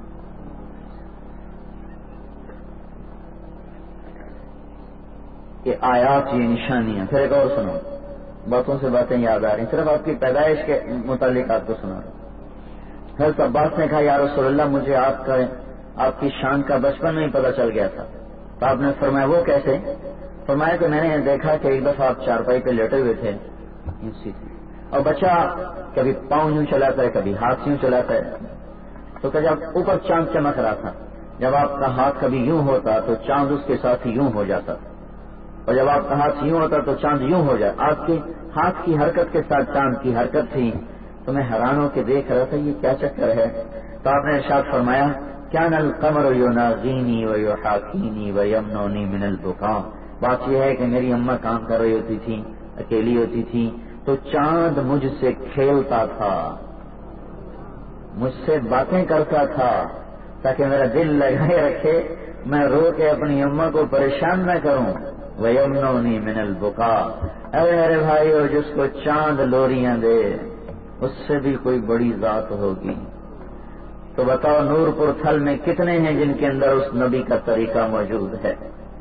یہ آیات، یہ نشانیاں۔ پھر ایک اور سنو، باتوں سے باتیں یاد آ رہی ہیں، صرف آپ کی پیدائش کے متعلق آپ کو سنا رہا ہوں۔ حضرت عباس نے کہا یا رسول اللہ مجھے آپ کی شان کا بچپن میں ہی پتہ چل گیا تھا۔ تو آپ نے فرمایا وہ کیسے؟ فرمایا کہ میں نے دیکھا کہ ایک دفعہ آپ چارپائی پہ لیٹے ہوئے تھے اور بچہ کبھی پاؤں یوں چلاتا ہے کبھی ہاتھ یوں چلاتا ہے، تو کہ جب اوپر چاند چمک رہا تھا، جب آپ کا ہاتھ کبھی یوں ہوتا تو چاند اس کے ساتھ یوں ہو جاتا، اور جب آپ کا ہاتھ یوں ہوتا تو چاند یوں ہو جاتا۔ آپ کے ہاتھ کی حرکت کے ساتھ چاند کی حرکت تھی، تو میں حیران ہو کے دیکھ رہا تھا یہ کیا چکر ہے۔ تو آپ نے ارشاد فرمایا کان القمر یناغینی ویحاکینی ویمنونی من البکاء، بات یہ ہے کہ میری اماں کام کر رہی ہوتی تھی، اکیلی ہوتی تھی، تو چاند مجھ سے کھیلتا تھا، مجھ سے باتیں کرتا تھا تاکہ میرا دل لگائے رکھے، میں رو کے اپنی اماں کو پریشان نہ کروں۔ ویمنونی من البکاء، اے میرے بھائیو جس کو چاند لوریاں دے اس سے بھی کوئی بڑی ذات ہوگی۔ تو بتاؤ نور پور تھل میں کتنے ہیں جن کے اندر اس نبی کا طریقہ موجود ہے؟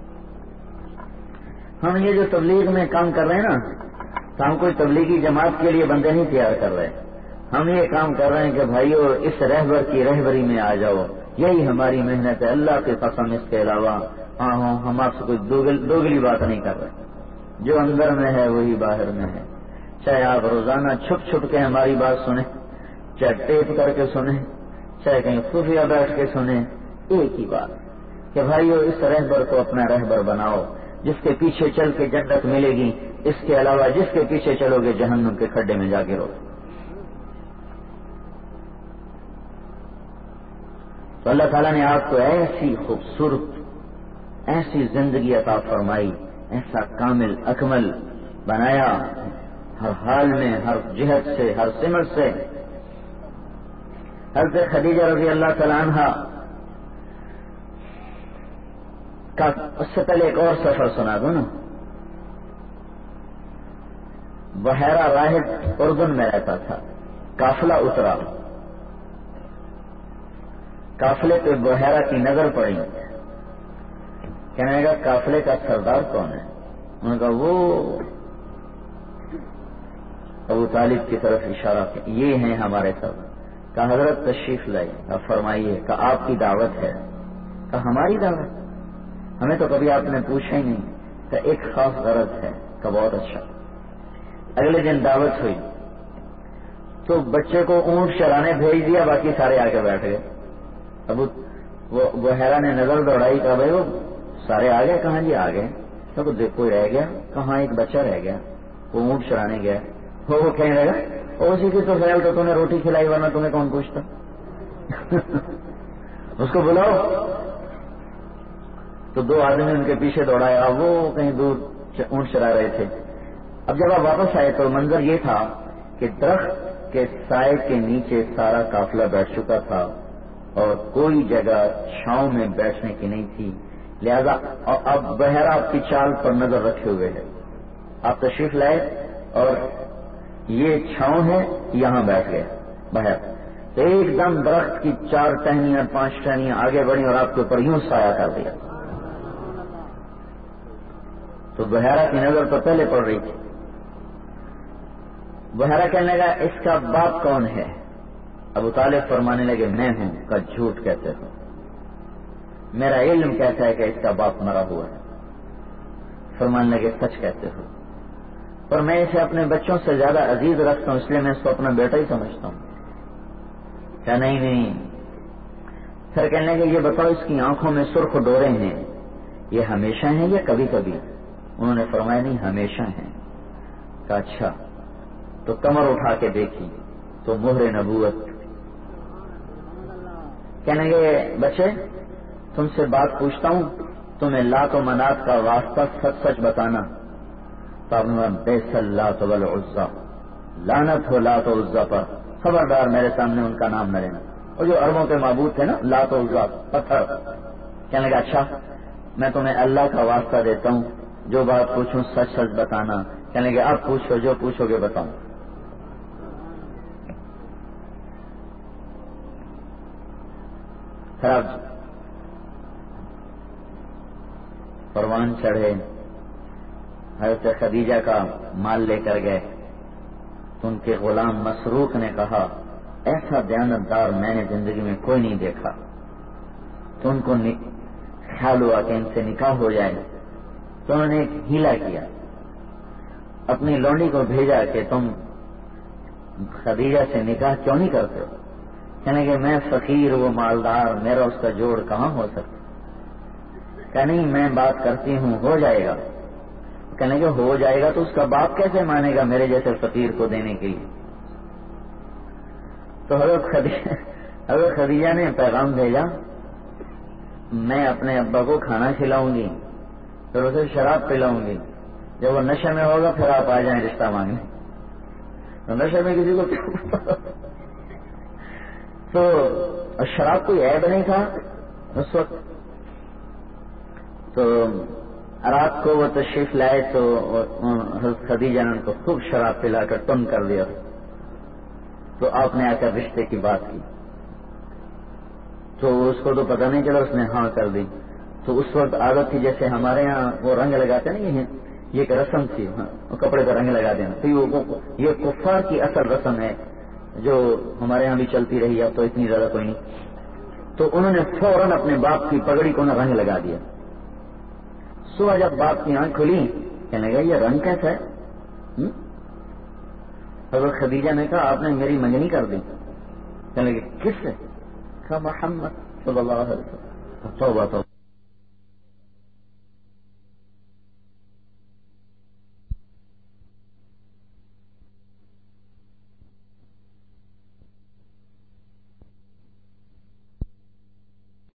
ہم یہ جو تبلیغ میں کام کر رہے ہیں نا، تو ہم کوئی تبلیغی جماعت کے لیے بندے نہیں تیار کر رہے، ہم یہ کام کر رہے ہیں کہ بھائیو اس رہبر کی رہبری میں آ جاؤ، یہی ہماری محنت ہے، اللہ کی قسم اس کے علاوہ ہم آپ سے کوئی دوگلی بات نہیں کر رہے، جو اندر میں ہے وہی باہر میں ہے، چاہے آپ روزانہ چھپ چھپ کے ہماری بات سنیں، چاہے ٹیپ کر کے سنیں، چاہے کہیں خفیہ بیٹھ کے سنیں، ایک ہی بات کہ بھائیو اس رہبر کو اپنا رہبر بناؤ جس کے پیچھے چل کے جنت ملے گی، اس کے علاوہ جس کے پیچھے چلو گے جہنم کے کھڈے میں جا کے رہو۔ تو اللہ تعالیٰ نے آپ کو ایسی خوبصورت ایسی زندگی عطا فرمائی، ایسا کامل اکمل بنایا، ہر حال میں، ہر جہت سے، ہر سمت سے۔ حضرت خدیجہ رضی اللہ تعالیٰ عنہ کا اس سے پہلے ایک اور سفر سنا دوں نا۔ بحیرہ راہب اردن میں رہتا تھا، قافلہ اترا، قافلے پہ بحیرہ کی نظر پڑی، کہنے لگا قافلے کا سردار کون ہے؟ انہوں نے کہا وہ ابو طالب کی طرف اشارہ کیا، یہ ہیں ہمارے سردار۔ کہا حضرت تشریف لائیے، فرمائیے۔ کہا آپ کی دعوت ہے؟ کہا ہماری دعوت؟ ہمیں تو کبھی آپ نے پوچھا ہی نہیں۔ کہ ایک خاص غرض ہے۔ کہ بہت اچھا۔ اگلے دن دعوت ہوئی تو بچے کو اونٹ چرانے بھیج دیا، باقی سارے آ کے بیٹھ گئے۔ ابو بحیرہ نے نظر دوڑائی، کہا بھائی وہ سارے آ گئے؟ کہاں جی آ گئے۔ تو دیکھ کوئی رہ گیا؟ کہاں ایک بچہ رہ گیا، وہ اونٹ چرانے گیا۔ وہ کہنے لگا اسی کی تو خیال تو تمہیں روٹی کھلائی، ورنہ تمہیں کون پوچھتا؟ اس کو بلاؤ۔ تو دو آدمی ان کے پیچھے دوڑایا، وہ کہیں دور اونٹ چرا رہے تھے۔ اب جب آپ واپس آئے تو منظر یہ تھا کہ درخت کے سائے کے نیچے سارا قافلہ بیٹھ چکا تھا اور کوئی جگہ چھاؤں میں بیٹھنے کی نہیں تھی، لہذا اب بحیرہ آپ کی چال پر نظر رکھے ہوئے ہے۔ آپ تشریف لائے اور یہ چھاؤں ہے، یہاں بیٹھ گئے بحیرہ۔ تو ایک دم درخت کی 4 ٹہنیاں 5 ٹہنیاں آگے بڑھی اور آپ کے اوپر یوں سایہ کر دیا۔ تو بحیرہ کی نظر تو پہلے پڑ رہی تھی۔ بحیرہ کہنے لگا اس کا باپ کون ہے؟ ابو طالب فرمانے لگے میں ہوں۔ کا جھوٹ کہتے ہو؟ میرا علم کہتا ہے کہ اس کا باپ مرا ہوا ہے۔ فرمانے لگے سچ کہتے ہو؟ پر میں اسے اپنے بچوں سے زیادہ عزیز رکھتا ہوں، اس لیے میں اس کو اپنا بیٹا ہی سمجھتا ہوں۔ کیا نہیں۔ پھر کہنے لگے یہ بتاؤ اس کی آنکھوں میں سرخ ڈورے ہیں، یہ ہمیشہ ہیں یا کبھی کبھی؟ انہوں نے فرمایا نہیں ہمیشہ ہیں۔ کہا اچھا۔ تو کمر اٹھا کے دیکھی تو مہر نبوت۔ کہنے لگے بچے تم سے بات پوچھتا ہوں، تمہیں لات و منات کا واسطہ سچ سچ بتانا۔ بیس اللات والعزی، لعنت ہو لات و عزی پر، خبردار میرے سامنے ان کا نام نہ لینا۔ اور جو عربوں کے معبود تھے نا لات و عزی پتھر۔ کہنے لگا اچھا میں تمہیں اللہ کا واسطہ دیتا ہوں، جو بات پوچھوں سچ سچ بتانا۔ کہنے لگے اب پوچھو، جو پوچھو گے بتاؤں۔ خراب پروان چڑھے، حضرت خدیجہ کا مال لے کر گئے تو ان کے غلام مسروق نے کہا ایسا دیانتدار میں نے زندگی میں کوئی نہیں دیکھا۔ تو ان کو خیال ہوا کہ ان سے نکاح ہو جائے، تو انہوں نے ایک ہیلا کیا، اپنی لونڈی کو بھیجا کہ تم خدیجہ سے نکاح کیوں نہیں کرتے ہو؟ کہنے کہ میں فقیر، وہ مالدار، میرا اس کا جوڑ کہاں ہو سکتا؟ کہ نہیں میں بات کرتی ہوں، ہو جائے گا۔ کہنے کہ ہو جائے گا تو اس کا باپ کیسے مانے گا میرے جیسے فقیر کو دینے کے لیے؟ تو حضرت خدیجہ نے پیغام بھیجا میں اپنے ابا کو کھانا کھلاؤں گی، پھر اسے شراب پلاؤں گی، جب وہ نشے میں ہوگا پھر آپ آ جائیں رشتہ مانگنے۔ تو نشے میں کسی کو تو شراب کوئی عیب نہیں تھا اس وقت۔ تو رات کو وہ تشریف لائے تو حضرت خدیجہ نے ان کو خوب شراب پلا کر ٹن کر دیا۔ تو آپ نے آ کر رشتے کی بات کی، تو اس کو تو پتہ نہیں چلا، اس نے ہاں کر دی. تو اس وقت عادت تھی جیسے ہمارے یہاں وہ رنگ لگاتے ہیں، یہ ایک رسم تھی، کپڑے پر رنگ لگا دینا. تو یہ کفار کی اصل رسم ہے جو ہمارے یہاں بھی چلتی رہی، اب تو اتنی زیادہ کوئی نہیں. تو انہوں نے فوراً اپنے باپ کی پگڑی کو رنگ لگا دیا. صبح جب باپ کی آنکھ کھلی، کہنے لگا یہ رنگ کیسا ہے؟ حضرت خدیجہ نے کہا آپ نے میری منگنی کر دی. کہنے لگے کس سے؟ کہا محمد صلی اللہ علیہ وسلم. توبہ توبہ.